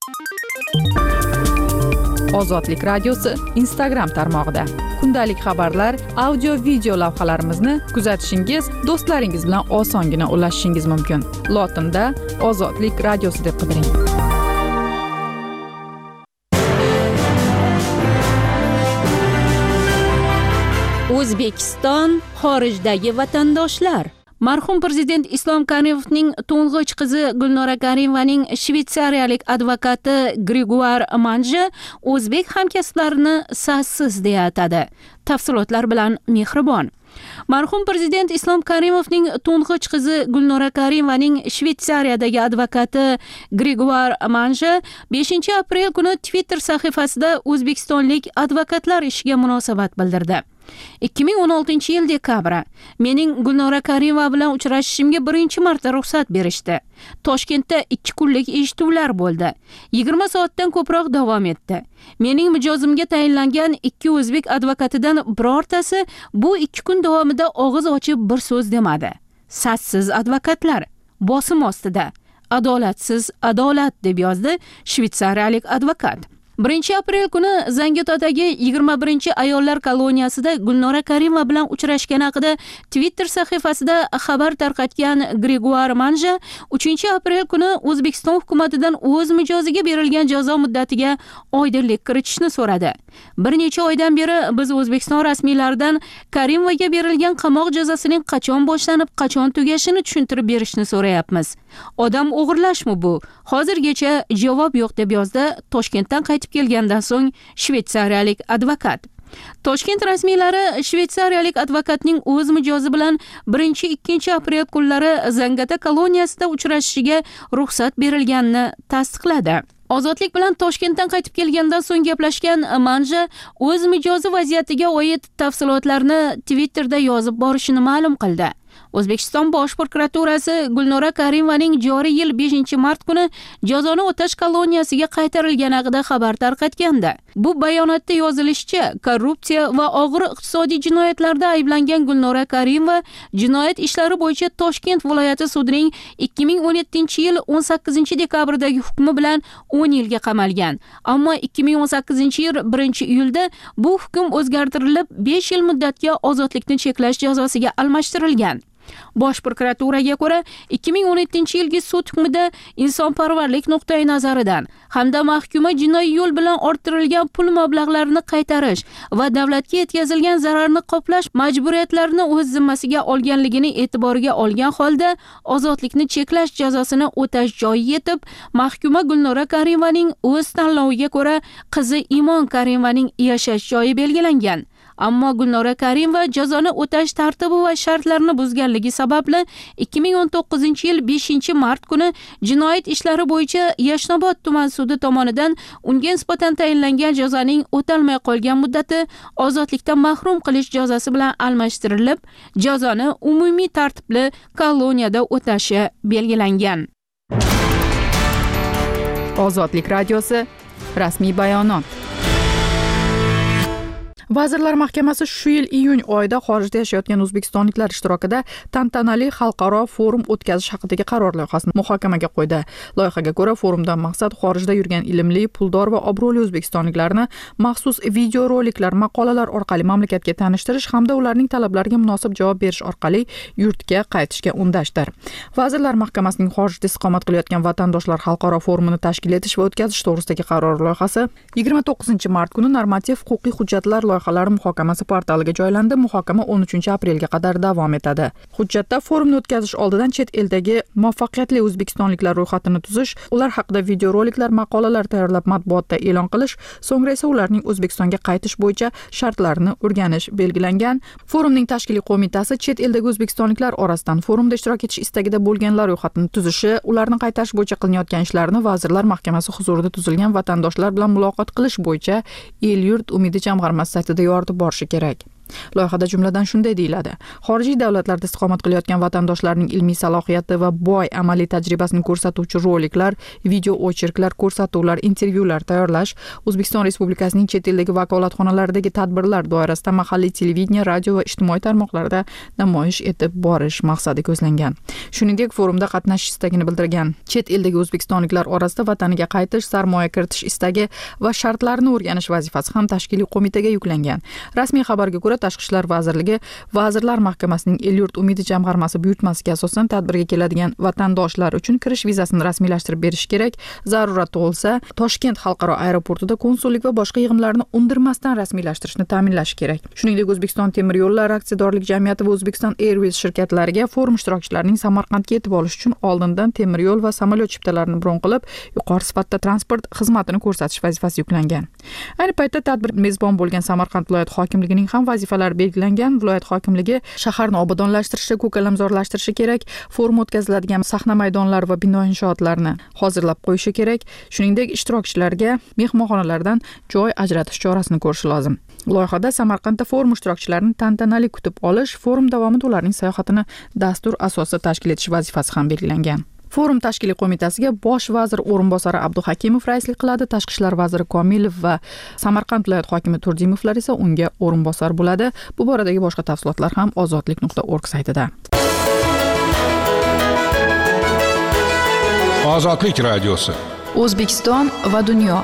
Ozodlik radiosi Instagram tarmog'ida kundalik xabarlar, audio-video lavhalarimizni kuzatishingiz, do'stlaringiz bilan osongina ulashishingiz mumkin. Lotinda Ozodlik radiosi deb qidiring. O'zbekiston xorijdagi vatandoshlar. Marhum prezident Islom Karimovning to'ng'ich qizi Gulnora Karimovaning shvetsariyalik advokati Gregoar Manje o'zbek hamkasblarini sassiz deya atadi. Tafsilotlar bilan Mehribon. Marhum prezident Islom Karimovning to'ng'ich qizi Gulnora Karimovaning Shvetsariyadagi advokati Gregoar Manje 5-aprel kuni Twitter sahifasida o'zbekistonlik advokatlar ishiga munosabat bildirdi. 2016-yil dekabri mening Gulnora Karimova bilan uchrashishimga birinchi marta ruxsat berishdi. Toshkentda 2 kunlik eshituvlar bo'ldi. 20 soatdan ko'proq davom etdi. Mening mijozimga tayinlangan 2 o'zbek advokatidan birortasi bu 2 kun davomida og'iz ochib bir so'z demadi. Sassiz advokatlar, bosim ostida, adolatsiz adolat deb yozdi shvetsariyalik advokat. 1-aprel kuni Zangiotadagi 21-ayollar koloniyasida Gulnora Karimova bilan uchrashgani haqida Twitter sahifasida xabar tarqatgan Gregoar Manje 3-aprel kuni O'zbekiston hukumatidan o'z mijoziga berilgan jazo muddatiga oydinlik kiritishni so'radi. Bir necha oydan beri biz O'zbekiston rasmiylaridan Karimovaga berilgan qamoq jazosining qachon boshlanib, qachon tugashini tushuntirib berishni so'rayapmiz. Odam o'g'irlashmi bu? Hozirgacha javob yo'q deb yozdi Toshkentdan qaytib kelgandan so'ng shvetsariyalik advokat. Toshkent rasmiylari shvetsariyalik advokatning o'z mijozi bilan 1-2 aprel kunlari Zangata koloniyasida uchrashishiga ruxsat berilganini tasdiqladi. Ozodlik bilan Toshkentdan qaytib kelgandan so'ng gaplashgan Manja o'z mijozi vaziyatiga oid tafsilotlarni Twitterda yozib borishini ma'lum qildi. O'zbekiston Bosh prokuraturasi Gulnora Karimovaning joriy yil 5-mart kuni jazoni o'tash koloniyasiga qaytarilgani haqida xabar tarqatgandi. Bu bayonotda yozilishicha, korrupsiya va og'ir iqtisodiy jinoyatlarda ayblangan Gulnora Karimova jinoyat ishlari bo'yicha Toshkent viloyati sudining 2017-yil 18-dekabrdagi hukmi bilan 10 yilga qamalgan. Ammo 2018-yil 1-iyulda bu hukm o'zgartirilib 5 yil muddatga ozodlikni cheklash jazosiga almashtirilgan. Bosh prokuraturaga ko'ra 2017-yilgi sud hukmida insonparvarlik nuqtai nazaridan hamda mahkuma jinoiy yo'l bilan orttirilgan pul mablag'larini qaytarish va davlatga yetkazilgan zararni qoplash majburiyatlarini o'z zimmasiga olganligini e'tiborga olgan holda ozodlikni cheklash jazosini o'tash joyi yetib, mahkuma Gulnora Karimovaning o'z tanloviga ko'ra qizi Imon Karimovaning yashash joyi belgilangan. Ammo Gulnora Karimova jazoni o'tash tartibi va shartlarini buzganligi sababli 2019-yil 5-mart kuni jinoyat ishlari bo'yicha Yashnobod tuman sudi tomonidan unga nisbatan tayinlangan jazoning o'talmay qolgan muddati ozodlikdan mahrum qilish jazosi bilan almashtirilib, jazoni umumiy tartibli koloniyada o'tashi belgilangan. Ozodlik radiosi rasmiy bayonot. Vazirlar Mahkamasi shu yil iyun oyida xorijda yashayotgan o'zbekistonliklar ishtirokida tantanali xalqaro forum o'tkazish haqidagi qaror loyihasini muhokamaga qo'ydi. Loyihaga ko'ra, forumdan maqsad xorijda yurgan ilmli, puldor va obro'li o'zbekistonliklarni maxsus videoroliklar, maqolalar orqali mamlakatga tanishtirish hamda ularning talablariga munosib javob berish orqali yurtga qaytishga undashdir. Vazirlar Mahkamasining xorijda istiqomat qilayotgan vatandoshlar xalqaro forumini tashkil etish va o'tkazish to'g'risidagi qaror loyihasi 29 mart kuni normativ huquqiy hujjatlar loyihalari muhokamasi portaliga joylandi. Muhokama 13-aprelga qadar davom etadi. Hujjatda forumni o'tkazish oldidan chet eldagi muvaffaqiyatli o'zbekistonliklar ro'yxatini tuzish, ular haqida videoroliklar, maqolalar tayyorlab matbuotda e'lon qilish, so'ngra esa ularning O'zbekistonga qaytish bo'yicha shartlarini o'rganish belgilangan. Forumning tashkiliy qo'mitasi chet eldagi o'zbekistonliklar orasidan forumda ishtirok etish istagida bo'lganlar ro'yxatini tuzishi, ularni qaytarish bo'yicha qilinayotgan ishlarni Vazirlar Mahkamasi huzurida tuzilgan vatandoshlar bilan muloqot qilish bo'yicha El-yurt umidi jamg'armasi saytida yoritib borishi kerak. Loyihada jumladan shunday deyiladi: xorijiy davlatlarda istiqomat qilayotgan vatandoshlarning ilmiy salohiyati va boy amaliy tajribasini ko'rsatuvchi roliklar, video ocherklar, ko'rsatuvlar, intervyular tayyorlash, O'zbekiston Respublikasining chet eldagi vakolatxonalaridagi tadbirlar doirasida mahalliy televideniya, radio va ijtimoiy tarmoqlarda namoyish etib borish maqsadi ko'zlangan. Shuningdek, forumda qatnashish istagini bildirgan chet eldagi o'zbekistonliklar orasida vataniga qaytish, sarmoya kiritish istagi va shartlarini o'rganish vazifasi ham tashkiliy qo'mitaga yuklangan. Rasmiy xabarga ko'ra, Tashqi ishlar vazirligi Vazirlar Mahkamasining El-yurt umidi jamg'armasi buyurtmasiga asosan tadbirga keladigan vatandoshlar uchun kirish vizasini rasmiylashtirib berish kerak. Zarurat tug'ilsa, Toshkent xalqaro aeroportida konsullik va boshqa yig'imlarni undirmasdan rasmiylashtirishni ta'minlash kerak. Shuningdek, O'zbekiston temir yo'llari aksiyadorlik jamiyati va O'zbekiston Airways shirkatlariga forum ishtirokchilarining Samarqandga yetib olish uchun oldindan temir yo'l va samolyot chiptalarini bron qilib, yuqori sifatda transport xizmatini ko'rsatish vazifasi yuklangan. Ayni paytda tadbir mezbon bo'lgan Samarqand viloyat hokimligining ham vazifalar belgilangan. Viloyat hokimligi shaharni obodonlashtirishi, ko'kalamzorlashtirishi kerak, forum o'tkaziladigan sahna maydonlari va bino inshootlarini hozirlab qo'yishi kerak. Shuningdek, ishtirokchilarga mehmonxonalardan joy ajratish chorasini ko'rish lozim. Loyihada Samarqandda forum ishtirokchilarini tantanali kutib olish, forum davomida ularning sayohatini dastur asosida tashkil etish vazifasi ham belgilangan. Forum tashkiliy qo'mitasiga bosh vazir o'rinbosari Abduhakimov raislik qiladi, tashqi ishlar vaziri Komilov va Samarqand viloyat hokimi Turdimovlar esa unga o'rinbosar bo'ladi. Bu boradagi boshqa tafsilotlar ham ozodlik.org saytida. Ozodlik radiosi. O'zbekiston va dunyo.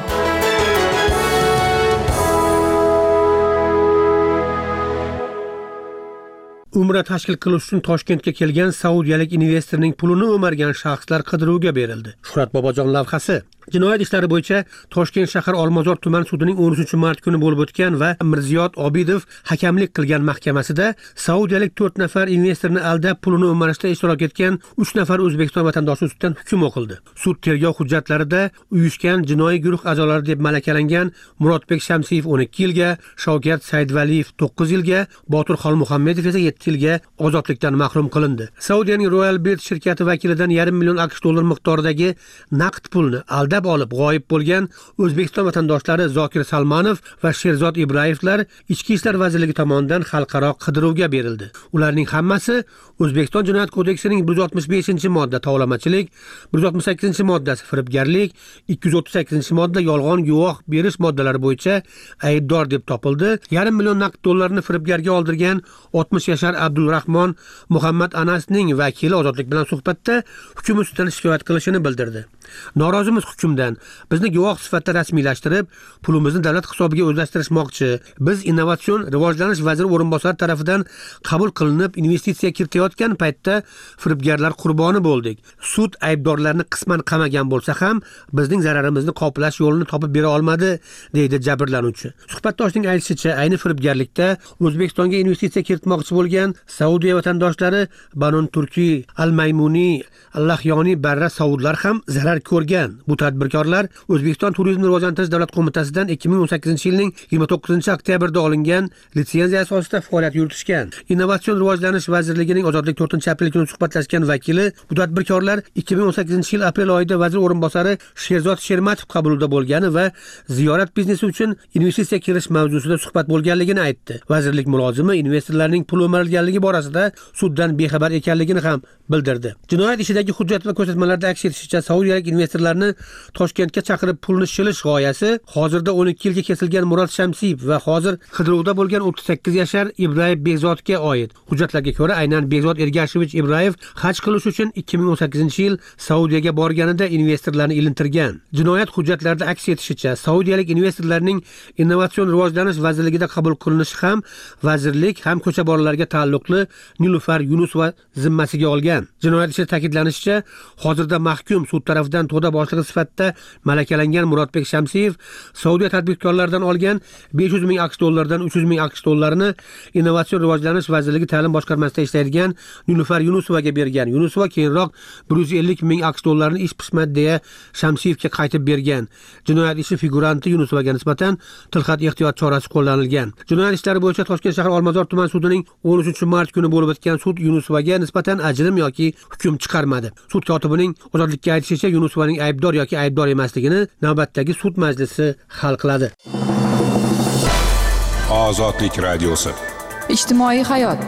Umra tashkil qilish uchun Toshkentga kelgan saudiyalik investorning pulini o'margan shaxslar qidiruvga berildi. Shuhrat Bobojon lavhasi. Jinoyat ishlari bo'yicha Toshkent shahar Olmazor tuman sudining 13-mart kuni bo'lib o'tgan va Mirziyot Obidov hakamlik qilgan mahkamasida saudiyalik 4 nafar investorni aldab pulini o'marishda ishtirok etgan 3 nafar O'zbekiston vatandoshi ustidan hukm o'qildi. Sud tergov hujjatlarida uyushgan jinoiy guruh a'zolari deb malakalangan Murodbek Shamsiyev 12 yilga, Shavkat Saidvaliyev 9 yilga, Botir Xolmuhammedov esa 7 yilga ozodlikdan mahrum qilindi. Saudiyaning Royal Bird shirkati vakilidan $1,5 million AQSh miqdoridagi naqd pulni aldab olib g'oyib bo'lgan O'zbekiston vatandoshlari Zokir Salmanov va Sherzod Ibrayevlar Ichki ishlar vazirligi tomonidan xalqaro qidiruvga berildi. Ularning hammasi O'zbekiston Jinoyat kodeksining 165-modda tovlamachilik, 168-moddasi firibgarlik, 238-modda yolg'on guvoh berish moddalari bo'yicha aybdor deb topildi. $1,5 million naqd dollarni firibgarga oldirgan 60 yashar Abdulrahmon Muhammad Anasning vakili ozodlik bilan suhbatda hukm ustidan shikoyat qilishini bildirdi. Norozimiz hukmdan. Bizni guvoh sifatida rasmiylashtirib, pulimizni davlat hisobiga o'zlashtirishmoqchi. Biz innovatsion rivojlanish vaziri o'rinbosari tomonidan qabul qilinib, investitsiya kiritayotgan paytda firibgarlar qurboni bo'ldik. Sud aybdorlarni qisman qamagan bo'lsa ham, bizning zararimizni qoplash yo'lini topib bera olmadi, deydi jabrlanuvchi. Suhbatdoshning aytishicha, ayni firibgarlikda O'zbekistonga investitsiya kiritmoqchi bo'lgan Saudiya vatandoshlari Banun Turki, Al-Maymuni, Allahyoni Barra Saudlar ham zarar ko'rgan. Bu tadbirkorlar O'zbekiston Turizmni rivojlantirish davlat qo'mitasidan 2018-yilning 29-oktyabrda olingan litsenziya asosida faoliyat yuritishgan. Innovatsion rivojlanish vazirligining Ozodlik 4-aprel kuni suhbatlashgan vakili bu tadbirkorlar 2018-yil aprel oyida vazir o'rinbosari Sherzod Shermatov qabulida bo'lgani va ziyorat biznesi uchun investitsiya kirish mavzusida suhbat bo'lganligini aytdi. Vazirlik mulozimi investorlarning pul o'marilganligi borasida suddan bexabar ekanligini ham bildirdi. Jinoyat ishidagi hujjat va ko'rsatmalarda aks etishicha, saudiyalik investorlarni Toshkentga chaqirib pulni shilish g'oyasi hozirda 12 yilga kesilgan Murod Shamsiyev va hozir qidiruvda bo'lgan 38 yashar Ibrayev Begzodga oid. Hujjatlarga ko'ra, aynan Begzod Ergashevich Ibrayev haj qilish uchun 2018-yil Saudiyaga borganida investorlarni ilintirgan. Jinoyat hujjatlarida aks etishicha, saudiyalik investorlarning Innovatsion rivojlanish vazirligida qabul qilinishi ham vazirlik ham ko'cha bolalarga taalluqli Nilufar Yunusova zimmasiga olgan. Jinoyat ishi ta'kidlanishicha, hozirda mahkum sud tarafidan to'da boshlig'i sifatida sifatida malakalangan Murodbek Shamsiyev Saudiya tadbirkorlaridan olgan 500 ming AQSh dollaridan 300 ming AQSh dollarini Innovatsion rivojlanish vazirligi ta'lim boshqarmasida ishlaydigan Nilufar Yunusovaga bergan. Yunusova keyinroq 150 ming AQSh dollarini ish pishmadi deya Shamsiyevga qaytib bergan. Jinoyat ishi figuranti Yunusovaga nisbatan tilxat ehtiyot chorasi qo'llanilgan. Jinoyat ishlari bo'yicha Toshkent shahar Olmazor tuman sudining 13-mart kuni bo'lib o'tgan sud Yunusovaga nisbatan ajrim yoki hukm chiqarmadi. Sud kotibining ozodlikka aytishicha, Yunusovaning aybdor yoki aybdor emasligini navbatdagi sud majlisi hal qiladi. Ozodlik radiosi. Ijtimoiy hayot.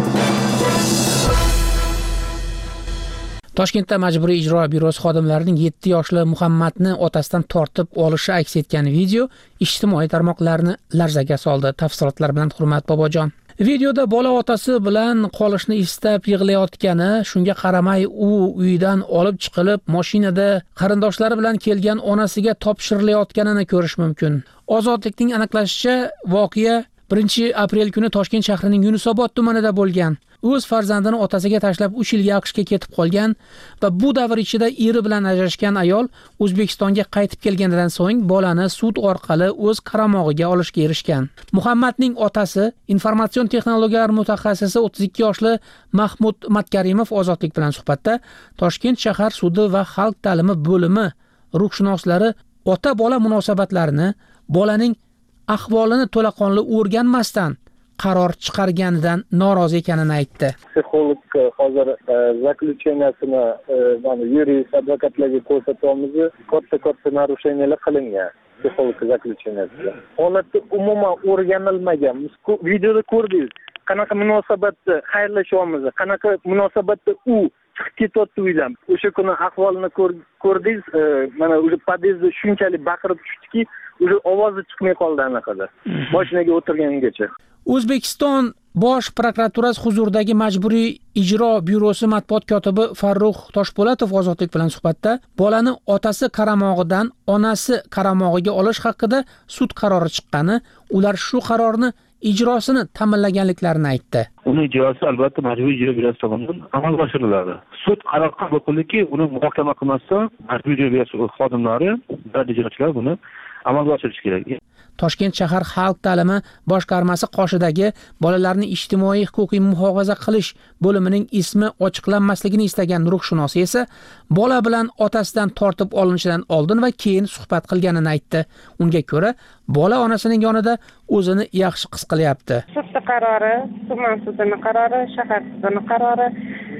Toshkentda Majburiy ijro byurosi xodimlarining 7 yoshli Muhammadni otasidan tortib olishi aks etgan video ijtimoiy tarmoqlarni larzaga soldi. Tafsilotlar bilan Hurmat Bobojon. Videoda bola otasi bilan qolishni istab yig'layotgani, shunga qaramay u uydan olib chiqilib, mashinada qarindoshlari bilan kelgan onasiga topshirilayotganini ko'rish mumkin. Ozodlikning aniqlashicha, voqea 1-aprel kuni Toshkent shahrining Yunusobod tumanida bo'lgan. O'z farzandini otasiga tashlab 3 yilga AQShga ketib qolgan va bu davr ichida eri bilan ajrashgan ayol O'zbekistonga qaytib kelganidan so'ng bolani sud orqali o'z qaramog'iga olishga erishgan. Muhammadning otasi, informatsion texnologiyalar mutaxassisi 32 yoshli Mahmud Matkarimov Ozodlik bilan suhbatda Toshkent shahar sudi va xalq ta'limi bo'limi ruhshunoslari ota-bola munosabatlarini, bolaning ahvolini to'laqonli o'rganmasdan qaror chiqarganidan norozi ekanini aytdi. Psixolog hozir zaklучениясini mana yurist advokatlarga ko'rsatyapmiz. Katta narusheniylar qilingan. Psixolog zaklученияsi. Holatda umuman o'rganilmagan. Videoda ko'rdingiz, qanaqa munosabatda xayrlashyapmiz, qanaqa munosabatda u chiqib ketyapti uydan. O'sha kuni ahvolini ko'rdingiz, mana o'sha podyezdda shunchalik baqirib tushdiki, o'sha ovozi chiqmay qoldi anaqada. Mashinaga o'tirgangacha. O'zbekiston Bosh prokuraturasi huzuridagi Majburiy ijro byurosi matbuot kotibi Farruh Toshpo'latov Ozodlik bilan suhbatda bolani otasi qaramog'idan onasi qaramog'iga olish haqida sud qarori chiqqani, ular shu qarorni ijrosini ta'minlaganliklarini aytdi. Uni ijrosi albatta Majburiy ijro byurosi tomonidan amalga oshiriladi. Sud qaror qabul qildiki, uni muhokama qilmasdan Majburiy ijro byurosi xodimlari va ijrochilar buni amalga oshirish kerak. Toshkent shahar xalq ta'limi boshqarmasi qoshidagi bolalarni ijtimoiy huquqiy muhofaza qilish bo'limining ismi ochiqlanmasligini istagan ruhshunos esa bola bilan otasidan tortib olinishidan oldin va keyin suhbat qilganini aytdi. Unga ko'ra, bola onasining yonida o'zini yaxshi his qilyapti. Sud qarori, tuman sudining qarori, shahar sudining qarori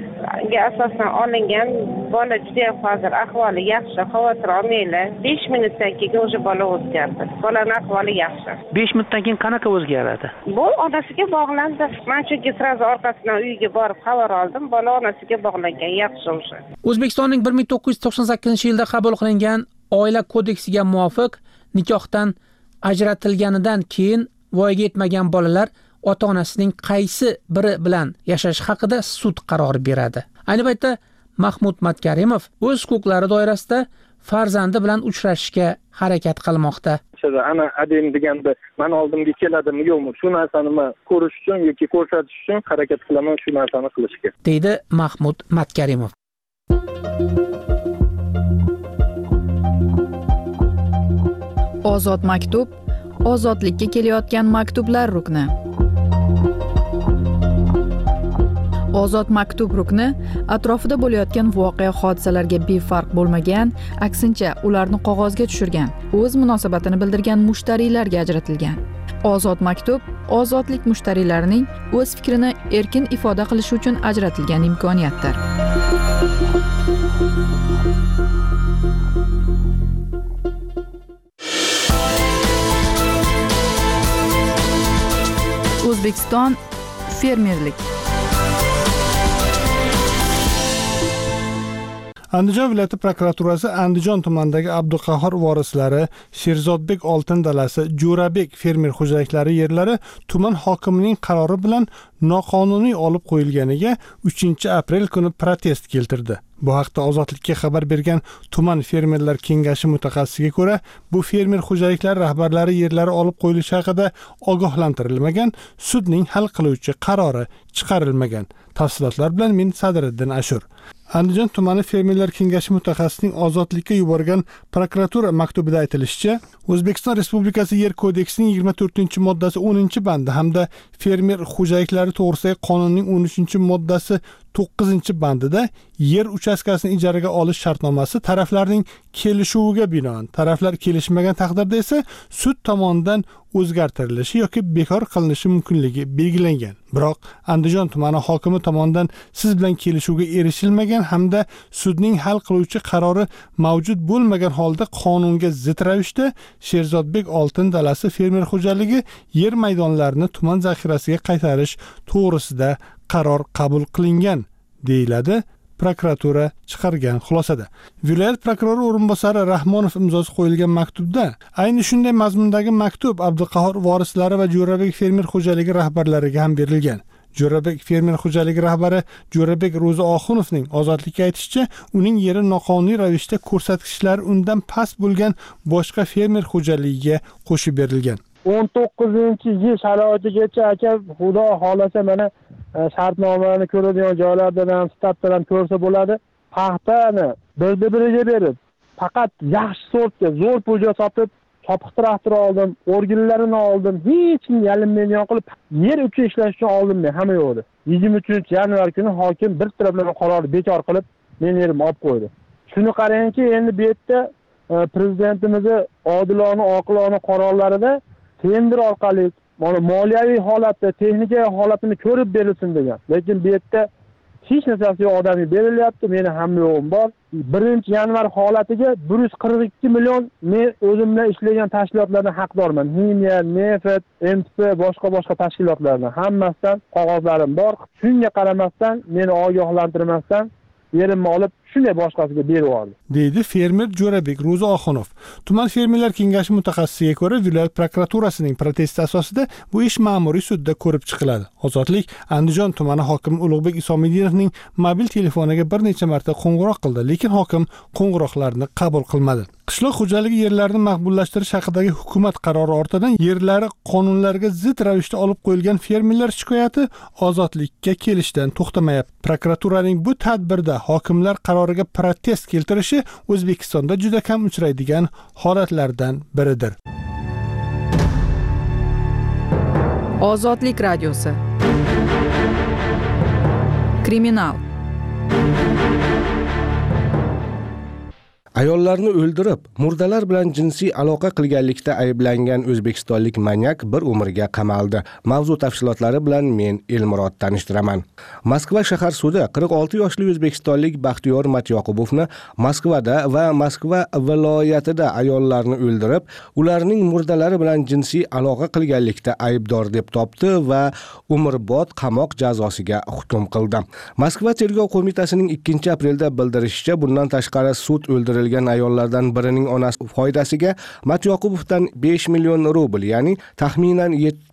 ga asosan olingan. Bola juda hozir ahvoli yaxshi, xavotir olmanglar. 5 minutdan keyin o'sha bola o'zgardi. Bolaning ahvoli yaxshi. 5 minutdan keyin qanaqa o'zgaradi? Bu onasiga bog'landi. Men chunki sразу orqasidan uyiga borib xabar oldim. Bola onasiga bog'langan, yaxshi o'sha. O'zbekistonning 1998-yilda qabul qilingan Oila kodeksiga muvofiq nikohdan ajratilganidan keyin voyaga yetmagan bolalar ota-onasining qaysi biri bilan yashash haqida sud qarori beradi. Ayni paytda Mahmud Matkarimov o'z huquqlari doirasida farzandi bilan uchrashishga harakat qilmoqda. Ana adem deganda men oldimga keladimi yo'qmi, shu narsani men ko'rish uchun yoki ko'rsatish uchun harakat qilaman shu narsani qilishga, deydi Mahmud Matkarimov. Ozod maktub, ozodlikka kelayotgan maktublar rukni. Ozod maktub rukni atrofida bo'layotgan voqea hodisalarga befarq bo'lmagan, aksincha ularni qog'ozga tushirgan, o'z munosabatini bildirgan mushtariylarga ajratilgan. Ozod maktub ozodlik mushtariylarining o'z fikrini erkin ifoda qilishi uchun ajratilgan imkoniyatdir. O'zbekiston fermerlik. Andijon viloyati prokuraturasi Andijon tumanidagi Abduqahhor vorislari, Sherzodbek oltin dalasi, Jo'rabek fermer xo'jaliklari yerlari tuman hokimining qarori bilan noqonuniy olib qo'yilganiga 3-aprel kuni protest keltirdi. Bu haqda Ozodlikka xabar bergan tuman fermerlar kengashi mutaxassisiga ko'ra, bu fermer xo'jaliklari rahbarlari yerlari olib qo'yilishi haqida ogohlantirilmagan, sudning hal qiluvchi qarori chiqarilmagan. Tafsilotlar bilan men Sadriddin Ashur. Andijon tumani fermerlar kengashi mutaxassisining ozodlikka yuborgan prokuratura maktubida aytilishicha, O'zbekiston Respublikasi Yer kodeksining 24-moddasi 10-bandi hamda fermer xo'jaliklari to'g'risidagi qonunning 13-moddasi 9-bandida yer uchastkasini ijaraga olish shartnomasi taraflarning kelishuviga binoan, taraflar kelishmagan taqdirda esa sud tomonidan o'zgartirilishi yoki bekor qilinishi mumkinligi belgilangan. Biroq Andijon tumani hokimi tomonidan siz bilan kelishuvga erishilmagan hamda sudning hal qiluvchi qarori mavjud bo'lmagan holda qonunga zid ravishda Sherzodbek Oltin dalasi fermer xo'jaligi yer maydonlarini tuman zaxirasiga qaytarish to'g'risida qaror qabul qilingan, deyiladi prokuratura chiqargan xulosada. Viloyat prokurori o'rinbosari Rahmonov imzosi qo'yilgan maktubda ayni shunday mazmundagi maktub Abduqahhor vorislari va Jo'rabek fermer xo'jaligi rahbarlariga ham berilgan. Jo'rabek fermer xo'jaligi rahbari Jo'rabek Ro'zioxunovning ozodlikka aytishicha, uning yeri noqonuniy ravishda ko'rsatkichlari undan past bo'lgan boshqa fermer xo'jaligiga qo'shib berilgan. 19-yil sharoitigacha aka xudo xolasa mana shartnomani ko'radigan joylardan ham statdan ham ko'rsa bo'ladi. Paxtani biriga berib, faqat yaxshi sortga zo'r pulga sotib, sopiq traktor oldim, organlarini oldim, hech kim yalinmaydigan qilib yer uchun ishlash uchun oldim men hamma yo'qdi. 23-yanvar kuni hokim bir to'lama qarorni bekor qilib, men yerimni olib qo'ydi. Shuni qarangki, endi bu yerda prezidentimizni odilona, oqilona qarorlarida tender orqali mana moliyaviy holatda, texnikaviy holatini ko'rib berilsin degan. Lekin bu yerda hech narsasi yo'q, odamga berilyapti, meni hamma yo'g'im bor. 1-yanvar holatiga 142 million men o'zim bilan ishlagan tashkilotlardan haqdorman. Himiya, Nefet, MTP, boshqa tashkilotlardan hammasidan qog'ozlarim bor. Shunga qaramasdan, meni ogohlantirmasdan yerimni olib shunday boshqasiga berib yubordi, deydi fermer Jo'rabek Ro'zioxunov. Tuman fermerlar kengashi mutaxassisiga ko'ra, viloyat prokuraturasining protesti asosida bu ish ma'muriy sudda ko'rib chiqiladi. Ozodlik Andijon tumani hokimi Ulug'bek Isomedinovning mobil telefoniga bir necha marta qo'ng'iroq qildi, lekin hokim qo'ng'iroqlarni qabul qilmadi. Qishloq xo'jaligi yerlarini maqbullashtirish haqidagi hukumat qarori ortidan yerlari qonunlarga zid ravishda olib qo'yilgan fermerlar shikoyati ozodlikka kelishdan to'xtamayapti. Prokuraturaning bu tadbirda hokimlar qaroriga protest keltirishi O'zbekistonda juda kam uchraydigan holatlardan biridir. Ozodlik radiosi. Kriminal. Ayollarni o'ldirib, murdalar bilan jinsiy aloqa qilganlikda ayblangan o'zbekistonlik manyak bir umrga qamaldi. Mavzu tafsilotlari bilan men Elmurod tanishtiraman. Moskva shahar sudi 46 yoshli o'zbekistonlik Baxtiyor Matyoqubovni Moskvada va Moskva viloyatida ayollarni o'ldirib, ularning murdalari bilan jinsiy aloqa qilganlikda aybdor deb topdi va umrbod qamoq jazosiga hukm qildi. Moskva tergov qo'mitasining 2-aprelda bildirishicha, bundan tashqari sud o'ldirilgan ayollardan birining onasi foydasiga Matyoqubovdan 5 million rubl, ya'ni taxminan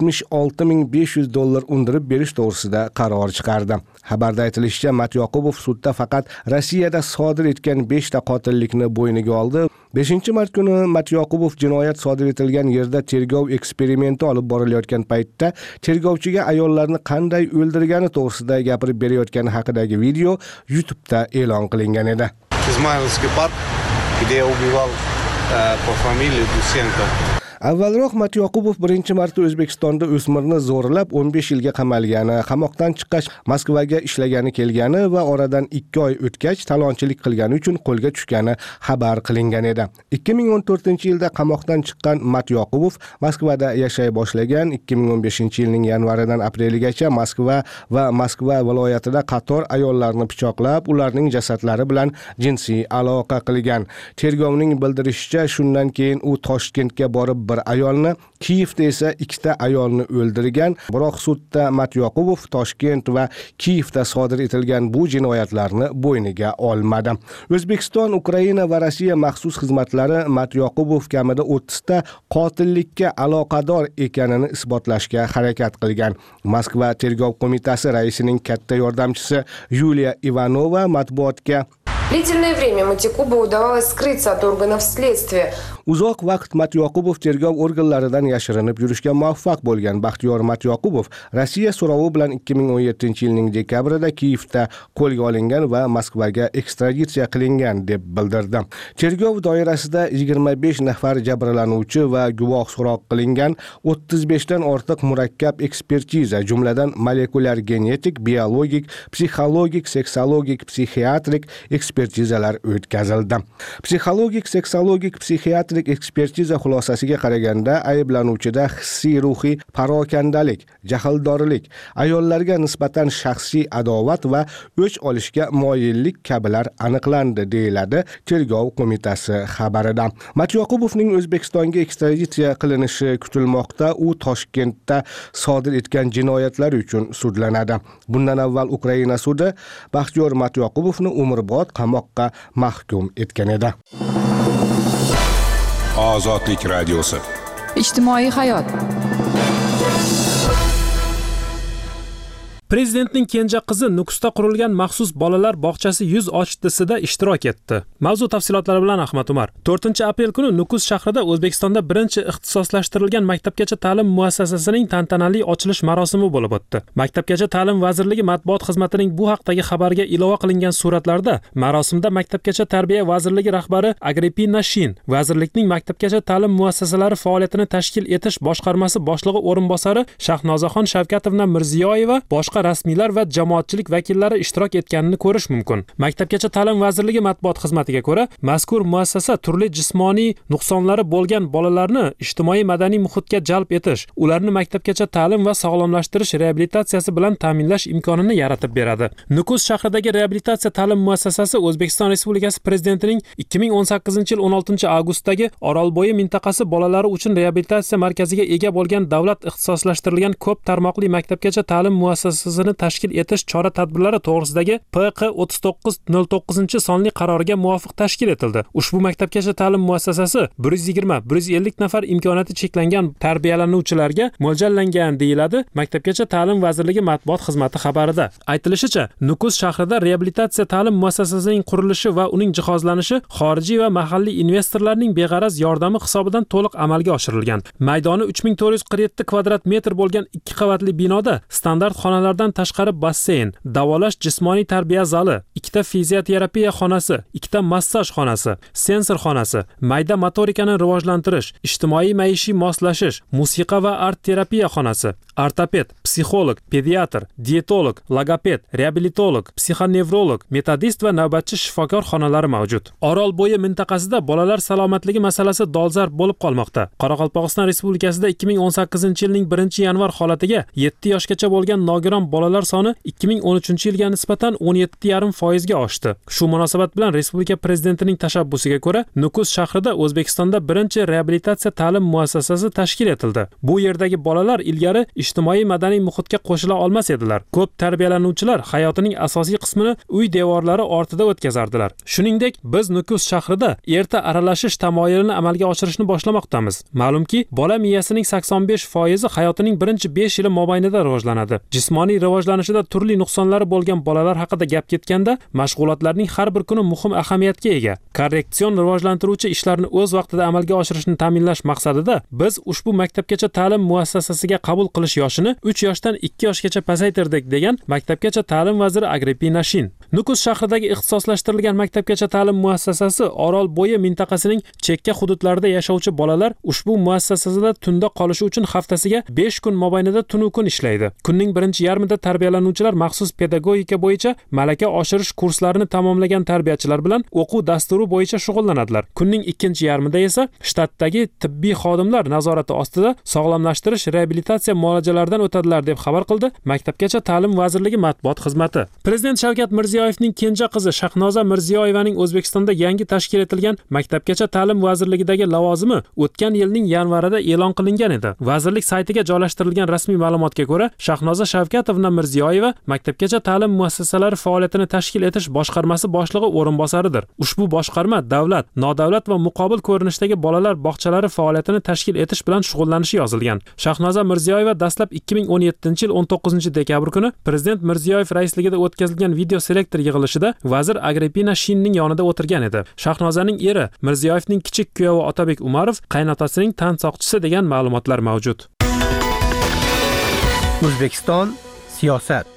$76,500 undirib berish to'g'risida qaror chiqardi. Xabarda aytilishicha, Matyoqubov sudda faqat Rossiyada sodir etgan 5 ta qotillikni bo'yniga oldi. 5-mart kuni Matyoqubov jinoyat sodir etilgan yerda tergov eksperimenti olib borilayotgan paytda tergovchiga ayollarni qanday o'ldirgani to'g'risida gapirib berayotgani haqidagi video YouTube'da e'lon qilingan edi. Измайловский парк, где я убивал по фамилии Гусенко. Avvalroq Matyoqubov 1-marta O'zbekistonda o'smirni zo'rlab 15 yilga qamalgani, qamoqdan chiqqach Moskvaga ishlagani kelgani va oradan 2 oy o'tgach talonchilik qilgani uchun qo'lga tushgani xabar qilingan edi. 2014-yilda qamoqdan chiqqan Matyoqubov Moskvada yashay boshlagan. 2015-yilning yanvaridan apreligacha Moskva va Moskva viloyatida qator ayollarni pichoqlab, ularning jasadlari bilan jinsiy aloqa qilgan. Tergovning bildirishicha, shundan keyin u Toshkentga borib bir ayolni, Kiyevda esa 2 ta ayolni o'ldirgan. Biroq sudda Matyoqubov Toshkent va Kiyevda sodir etilgan bu jinoyatlarni bo'yniga olmadi. O'zbekiston, Ukraina va Rossiya maxsus xizmatlari Matyoqubov kamida 30 ta qotillikka aloqador ekanini isbotlashga harakat qilgan. Moskva tergov qo'mitasi raisining katta yordamchisi Yuliya Ivanova matbuotga Длительное время Матякубу удавалось скрыться от органов следствия. Uzoq vaqt Matyoqubov tergov organlaridan yashirinib yurishga muvaffaq bo'lgan Baxtiyor Matyoqubov Rossiya so'rovi bilan 2017-yilning dekabrida Kiyevda qo'lga olingan va Moskvaga ekstraditsiya qilingan deb bildirdi. Tergov doirasida 25 nafar jabrlanuvchi va guvoh so'roq qilingan, 35 dan ortiq murakkab ekspertiza, jumladan molekulyar genetik, biologik, psixologik, seksologik, psixiatrik ekspertizalar o'tkazildi. Psixologik, seksologik, psixiatrik ekspertiza xulosasiga qaraganda ayblanuvchida hissiy ruhiy parokandalik, jahldorlik, ayollarga nisbatan shaxsiy adovat va o'ch olishga moyillik kabilar aniqlandi, deyiladi Tergov qo'mitasi xabarida. Matyoqubovning O'zbekistonga ekstraditsiya qilinishi kutilmoqda. U Toshkentda sodir etgan jinoyatlar uchun sudlanadi. Bundan avval Ukraina sudi Baxtiyor Matyoqubovni umrbod qamoqqa mahkum etgan edi. Ozodlik radiosi. Ijtimoiy hayot. Prezidentning kenja qizi Nukusda qurilgan maxsus bolalar bog'chasi yuz ochisida ishtirok etdi. Mavzu tafsilotlari bilan Ahmad Umar. 4-aprel kuni Nukus shahrida O'zbekistonda birinchi ixtisoslashtirilgan maktabgacha ta'lim muassasasining tantanali ochilish marosimi bo'lib o'tdi. Maktabgacha ta'lim vazirligi matbuot xizmatining bu haqdagi xabariga ilova qilingan suratlarda marosimda Maktabgacha tarbiya vazirligi rahbari Agrippina Shin, vazirlikning maktabgacha ta'lim muassasalari faoliyatini tashkil etish boshqarmasi boshlig'i o'rinbosari Shahnozaxon Shavkatovna Mirziyoyeva, boshqa rasmiylar va jamoatchilik vakillari ishtirok etganini ko'rish mumkin. Maktabgacha ta'lim vazirligi matbuot xizmatiga ko'ra, mazkur muassasa turli jismoniy nuqsonlari bo'lgan bolalarni ijtimoiy madaniy muhitga jalb etish, ularni maktabgacha ta'lim va sog'lomlashtirish reabilitatsiyasi bilan ta'minlash imkonini yaratib beradi. Nukus shahridagi reabilitatsiya ta'lim muassasasi O'zbekiston Respublikasi Prezidentining 2018-yil 16-avgustdagi Orolbo'yi mintaqasi bolalari uchun reabilitatsiya markaziga ega bo'lgan davlat ixtisoslashtirilgan ko'p tarmoqli maktabgacha ta'lim muassasasini tashkil etish chora-tadbirlari to'g'risidagi PQ 3909 sonli qaroriga muvofiq tashkil etildi. Ushbu maktabgacha ta'lim muassasasi 120-150 nafar imkoniyati cheklangan tarbiyalanuvchilarga mo'ljallangan, deyiladi Maktabgacha ta'lim vazirligi matbuot xizmati xabarida. Aytilishicha, Nukus shahrida reabilitatsiya ta'lim muassasasining qurilishi va uning jihozlanishi xorijiy va mahalliy investorlarning beg'araz yordami hisobidan to'liq amalga oshirilgan. Maydoni 3447 kvadrat metr bo'lgan 2 qavatli binoda standart xonalardan tashqari basseyn, davolash jismoniy tarbiya zali, 2 ta fizioterapiya xonasi, 2 ta massaj xonasi, sensor xonasi, mayda motorikani rivojlantirish, ijtimoiy maishiy moslashish, musiqa va art terapiya xonasi, ortoped, psixolog, pediatr, dietolog, logoped, reabilitolog, psixonevrolog, metodist va navbatchi shifokor xonalari mavjud. Orolbo'yi mintaqasida bolalar salomatligi masalasi dolzarb bo'lib qolmoqda. Qoraqalpog'iston Respublikasida 2018-yilning 1-yanvar holatiga 7 yoshgacha bo'lgan nogiron bolalar soni 2013-yilga nisbatan 17,5% ga oshdi. Shu munosabat bilan Respublika prezidentining tashabbusiga ko'ra, Nukus shahrida O'zbekistonda birinchi reabilitatsiya ta'lim muassasasi tashkil etildi. Bu yerdagi bolalar ilgari ijtimoiy madaniy muhitga qo'shila olmas edilar. Ko'p tarbiyalanuvchilar hayotining asosiy qismini uy devorlari ortida o'tkazardilar. Shuningdek, biz Nukus shahrida erta aralashish tamoyilini amalga oshirishni boshlamoqdamiz. Ma'lumki, bola miyasining 85% hayotining birinchi 5 yili mobaynida rivojlanadi. Jismoniy rivojlanishida turli nuqsonlari bo'lgan bolalar haqida gap ketganda, mashg'ulotlarning har bir kuni muhim ahamiyatga ega. Korreksion rivojlantiruvchi ishlarni o'z vaqtida amalga oshirishni ta'minlash maqsadida biz ushbu maktabgacha ta'lim muassasasiga qabul qilish yoshini 3 yoshdan 2 yoshgacha pasaytirdik, degan Maktabgacha ta'lim vaziri Agrippina Shin. Nukus shahridagi ixtisoslashtirilgan maktabgacha ta'lim muassasasi Orolbo'yi mintaqasining chekka hududlarida yashovchi bolalar ushbu muassasasida tunda qolishi uchun haftasiga 5 kun mobaynida tunu kun ishlaydi. Kunning birinchi yarmida tarbiyalanuvchilar maxsus pedagogika bo'yicha malaka oshirish kurslarini tamomlagan tarbiyachilar bilan o'quv dasturi bo'yicha shug'ullanadilar. Kunning ikkinchi yarmida esa shtatdagi tibbiy xodimlar nazorati ostida sog'lomlashtirish reabilitatsiya muolajalaridan o'tadilar, deb xabar qildi Maktabgacha ta'lim vazirligi matbuot xizmati. Prezident Shavkat Mirziyoyevning kenja qizi Shahnoza Mirziyoyevaning O'zbekistonda yangi tashkil etilgan Maktabgacha ta'lim vazirligidagi lavozimi o'tgan yilning yanvarida e'lon qilingan edi. Vazirlik saytiga joylashtirilgan rasmiy ma'lumotga ko'ra, Shahnoza Shavkatovna Mirziyoyeva Maktabgacha ta'lim muassasalari faoliyatini tashkil etish boshqarmasi boshlig'i o'rinbosaridir. Ushbu boshqarma davlat, nodavlat va muqobil ko'rinishdagi bolalar bog'chalari faoliyatini tashkil etish bilan shug'ullanishi yozilgan. Shahnoza Mirziyoyeva dastlab 2017-yil 19-dekabr kuni Prezident Mirziyoyev raisligida o'tkazilgan video direktor yig'ilishida vazir Agrippina Shinning yonida o'tirgan edi. Shahnozaning eri Mirziyoyevning kichik kuyovi Otabek Umarov qaynotasining tan soqchisi degan ma'lumotlar mavjud. O'zbekiston siyosat.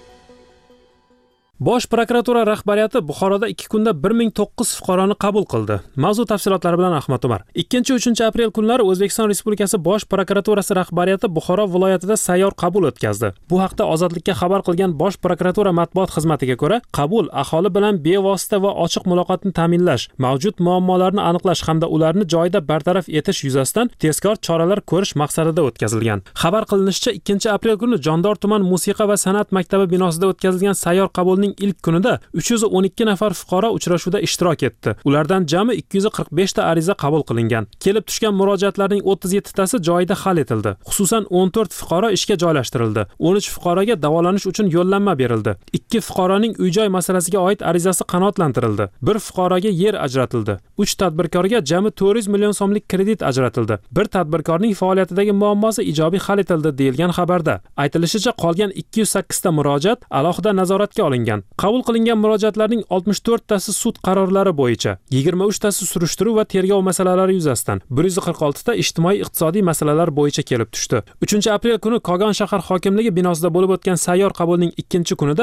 Bosh prokuratura rahbariyati Buxoroda 2 kunda 1009 fuqaroni qabul qildi. Mavzu tafsilotlari bilan Ahmad Umar. 2-3 aprel kunlari O'zbekiston Respublikasi Bosh prokuraturasi rahbariyati Buxoro viloyatida sayyor qabul o'tkazdi. Bu haqda Ozodlikka xabar qilgan Bosh prokuratura matbuot xizmatiga ko'ra, qabul aholi bilan bevosita va ochiq muloqotni ta'minlash, mavjud muammolarni aniqlash hamda ularni joyida bartaraf etish yuzasidan tezkor choralar ko'rish maqsadida o'tkazilgan. Xabar qilinishicha, 2-aprel kuni Jondor tuman musiqa va san'at maktabi binosida o'tkazilgan sayyor qabulning ilk kunida 312 nafar fuqaro uchrashuvda ishtirok etdi. Ulardan jami 245 ta ariza qabul qilingan. Kelib tushgan murojaatlarning 37 tasi joyida hal etildi. Xususan 14 fuqaro ishga joylashtirildi. 13 fuqaroga davolanish uchun yo'llanma berildi. 2 fuqaroning uy-joy masalasiga oid arizasi qanoatlantirildi. 1 fuqaroga yer ajratildi. 3 tadbirkorga jami 400 million so'mlik kredit ajratildi. 1 tadbirkorning faoliyatidagi muammosi ijobiy hal etildi deyilgan xabarda. Aytilishicha, qolgan 208 ta murojaat alohida nazoratga olingan. Qabul qilingan murojaatlarning 64 tasi sud qarorlari bo'yicha, 23 tasi surishtiruv va tergov masalalari yuzasidan, 146 ta ijtimoiy-iqtisodiy masalalar bo'yicha kelib tushdi. 3-aprel kuni Kogon shahar hokimligi binosida bo'lib o'tgan sayyor qabulning 2-kunida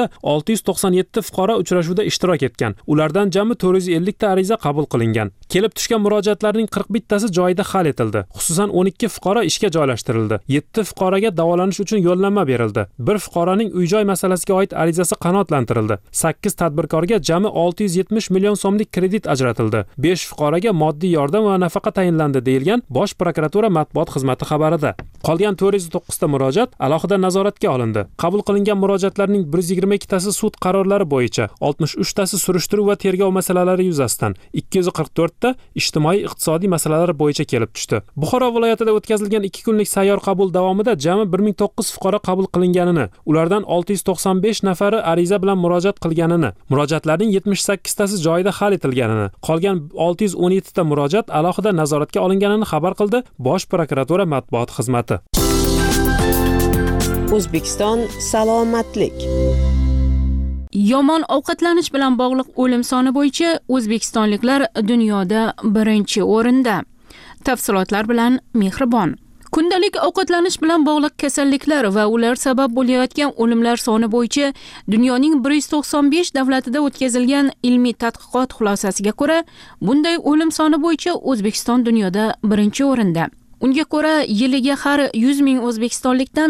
697 fuqaro uchrashuvda ishtirok etgan. Ulardan jami 450 ta ariza qabul qilingan. Kelib tushgan murojaatlarning 41 tasi joyida hal etildi. Xususan 12 fuqaro ishga joylashtirildi. 7 fuqaroga davolanish uchun yo'llanma berildi. 1 fuqaroning uy-joy masalasiga oid arizasi qanoatlantirildi. 8 tadbirkorga jami 670 million so'mlik kredit ajratildi. 5 fuqaroga moddiy yordam va nafaqa tayinlandi deyilgan Bosh prokuratura matbuot xizmati xabarida. Qolgan 409 ta murojaat alohida nazoratga olindi. Qabul qilingan murojaatlarning 122 tasi sud qarorlari bo'yicha, 63 tasi surishtiruv va tergov masalalari yuzasidan, 244 ta ijtimoiy-iqtisodiy masalalar bo'yicha kelib tushdi. Buxoro viloyatida o'tkazilgan 2 kunlik sayyor qabul davomida jami 1009 fuqaro qabul qilinganini, ulardan 695 nafari ariza bilan murojaat qilganini, murojaatlarning 78 tasi joyida hal etilganini, qolgan 617 ta murojaat alohida nazoratga olinganini xabar qildi Bosh prokuratura matbuot xizmati. O'zbekiston salomatlik. Yomon ovqatlanish bilan bog'liq o'lim soni bo'yicha o'zbekistonliklar dunyoda birinchi o'rinda. Tafsilotlar bilan Mehribon. Kundalik ovqatlanish bilan bog'liq kasalliklar va ular sabab bo'layotgan o'limlar soni bo'yicha dunyoning 195 davlatida o'tkazilgan ilmiy tadqiqot xulosasiga ko'ra, bunday o'lim soni bo'yicha O'zbekiston dunyoda birinchi o'rinda. Unga ko'ra, yiliga har 100 ming o'zbekistonlikdan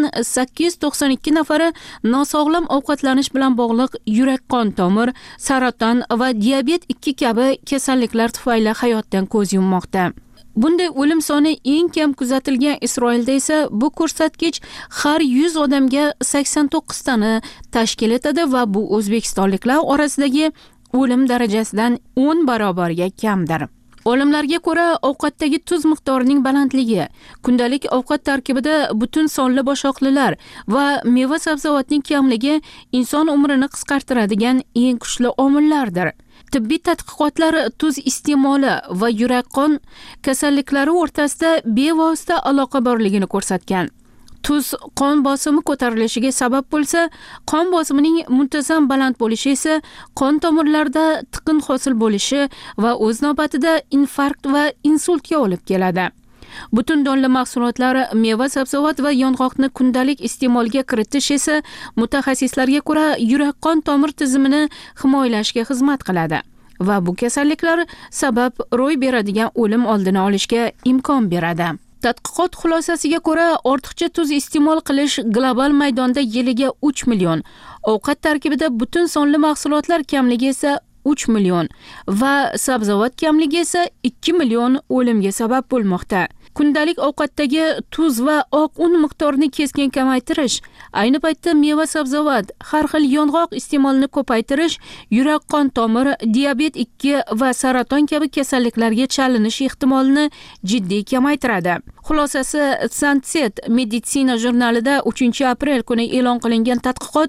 892 nafari nosog'lom ovqatlanish bilan bog'liq yurak-qon tomir, saraton va diabet 2 kabi kasalliklar tufayli hayotdan ko'z yummoqda. Bunday o'lim soni eng kam kuzatilgan Isroilda esa bu ko'rsatkich har 100 odamga 89 tani tashkil etadi va bu o'zbekistonliklar orasidagi o'lim darajasidan 10 barobarga kamdir. Olimlarga ko'ra, ovqatdagi tuz miqdorining balandligi, kundalik ovqat tarkibida butun sonli boshoqlilar va meva-sabzavotning kamligi inson umrini qisqartiradigan eng kuchli omillardir. Tibbiy tadqiqotlar tuz iste'moli va yurak-qon kasalliklari o'rtasida bevosita aloqa borligini ko'rsatgan. Tuz qon bosimi ko'tarilishiga sabab bo'lsa, qon bosimining muntazam baland bo'lishi esa qon tomirlarida tiqin hosil bo'lishi va o'z navbatida infarkt va insultga olib keladi. Butun donli mahsulotlar, meva-sabzavot va yong'oqni kundalik iste'molga kiritish esa mutaxassislarga ko'ra yurak-qon tomir tizimini himoyalashga xizmat qiladi va bu kasalliklar sabab ro'y beradigan o'lim oldini olishga imkon beradi. Tadqiqot xulosasiga ko'ra, ortiqcha tuz iste'mol qilish global maydonda yiliga 3 million, ovqat tarkibida butun sonli mahsulotlar kamligi esa 3 million va sabzavot kamligi esa 2 million o'limga sabab bo'lmoqda. Kundalik ovqatdagi tuz va oq un miqdorini keskin kamaytirish, ayni paytda meva-sabzavot, har xil yong'oq iste'molini ko'paytirish yurak-qon tomir, diabet 2 va saraton kabi kasalliklarga chalinish ehtimolini jiddiy kamaytiradi. Xulosasi Lancet meditsina jurnalida 3-aprel kuni e'lon qilingan tadqiqot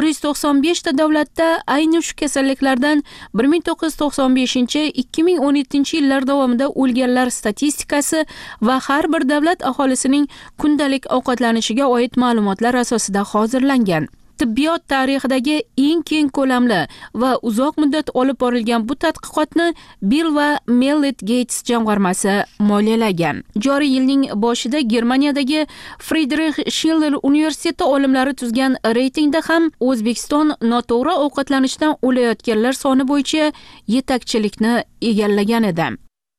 195 ta davlatda ayni shu kasalliklardan 1995-2017 yillar davomida o'lganlar statistikasi va har bir davlat aholisining kundalik ovqatlanishiga oid ma'lumotlar asosida hozirlangan. tibbiyot tarixidagi eng keng ko'lamli va uzoq muddat olib borilgan bu tadqiqotni Bill va Melinda Gates jamg'armasi moliyalagan. Joriy yilning boshida Germaniyadagi Friedrich Schiller universiteti olimlari tuzgan reytingda ham O'zbekiston noto'g'ri ovqatlanishdan o'layotganlar soni bo'yicha yetakchilikni egallagan edi.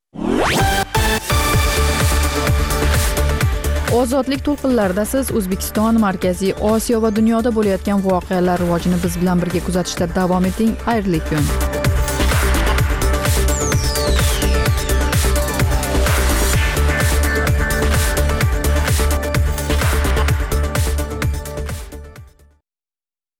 Ozodlik to'lqinlarida siz O'zbekiston, Markaziy Osiyo va dunyoda bo'layotgan voqealar rivojini biz bilan birga kuzatishda davom eting. Xayrli kun.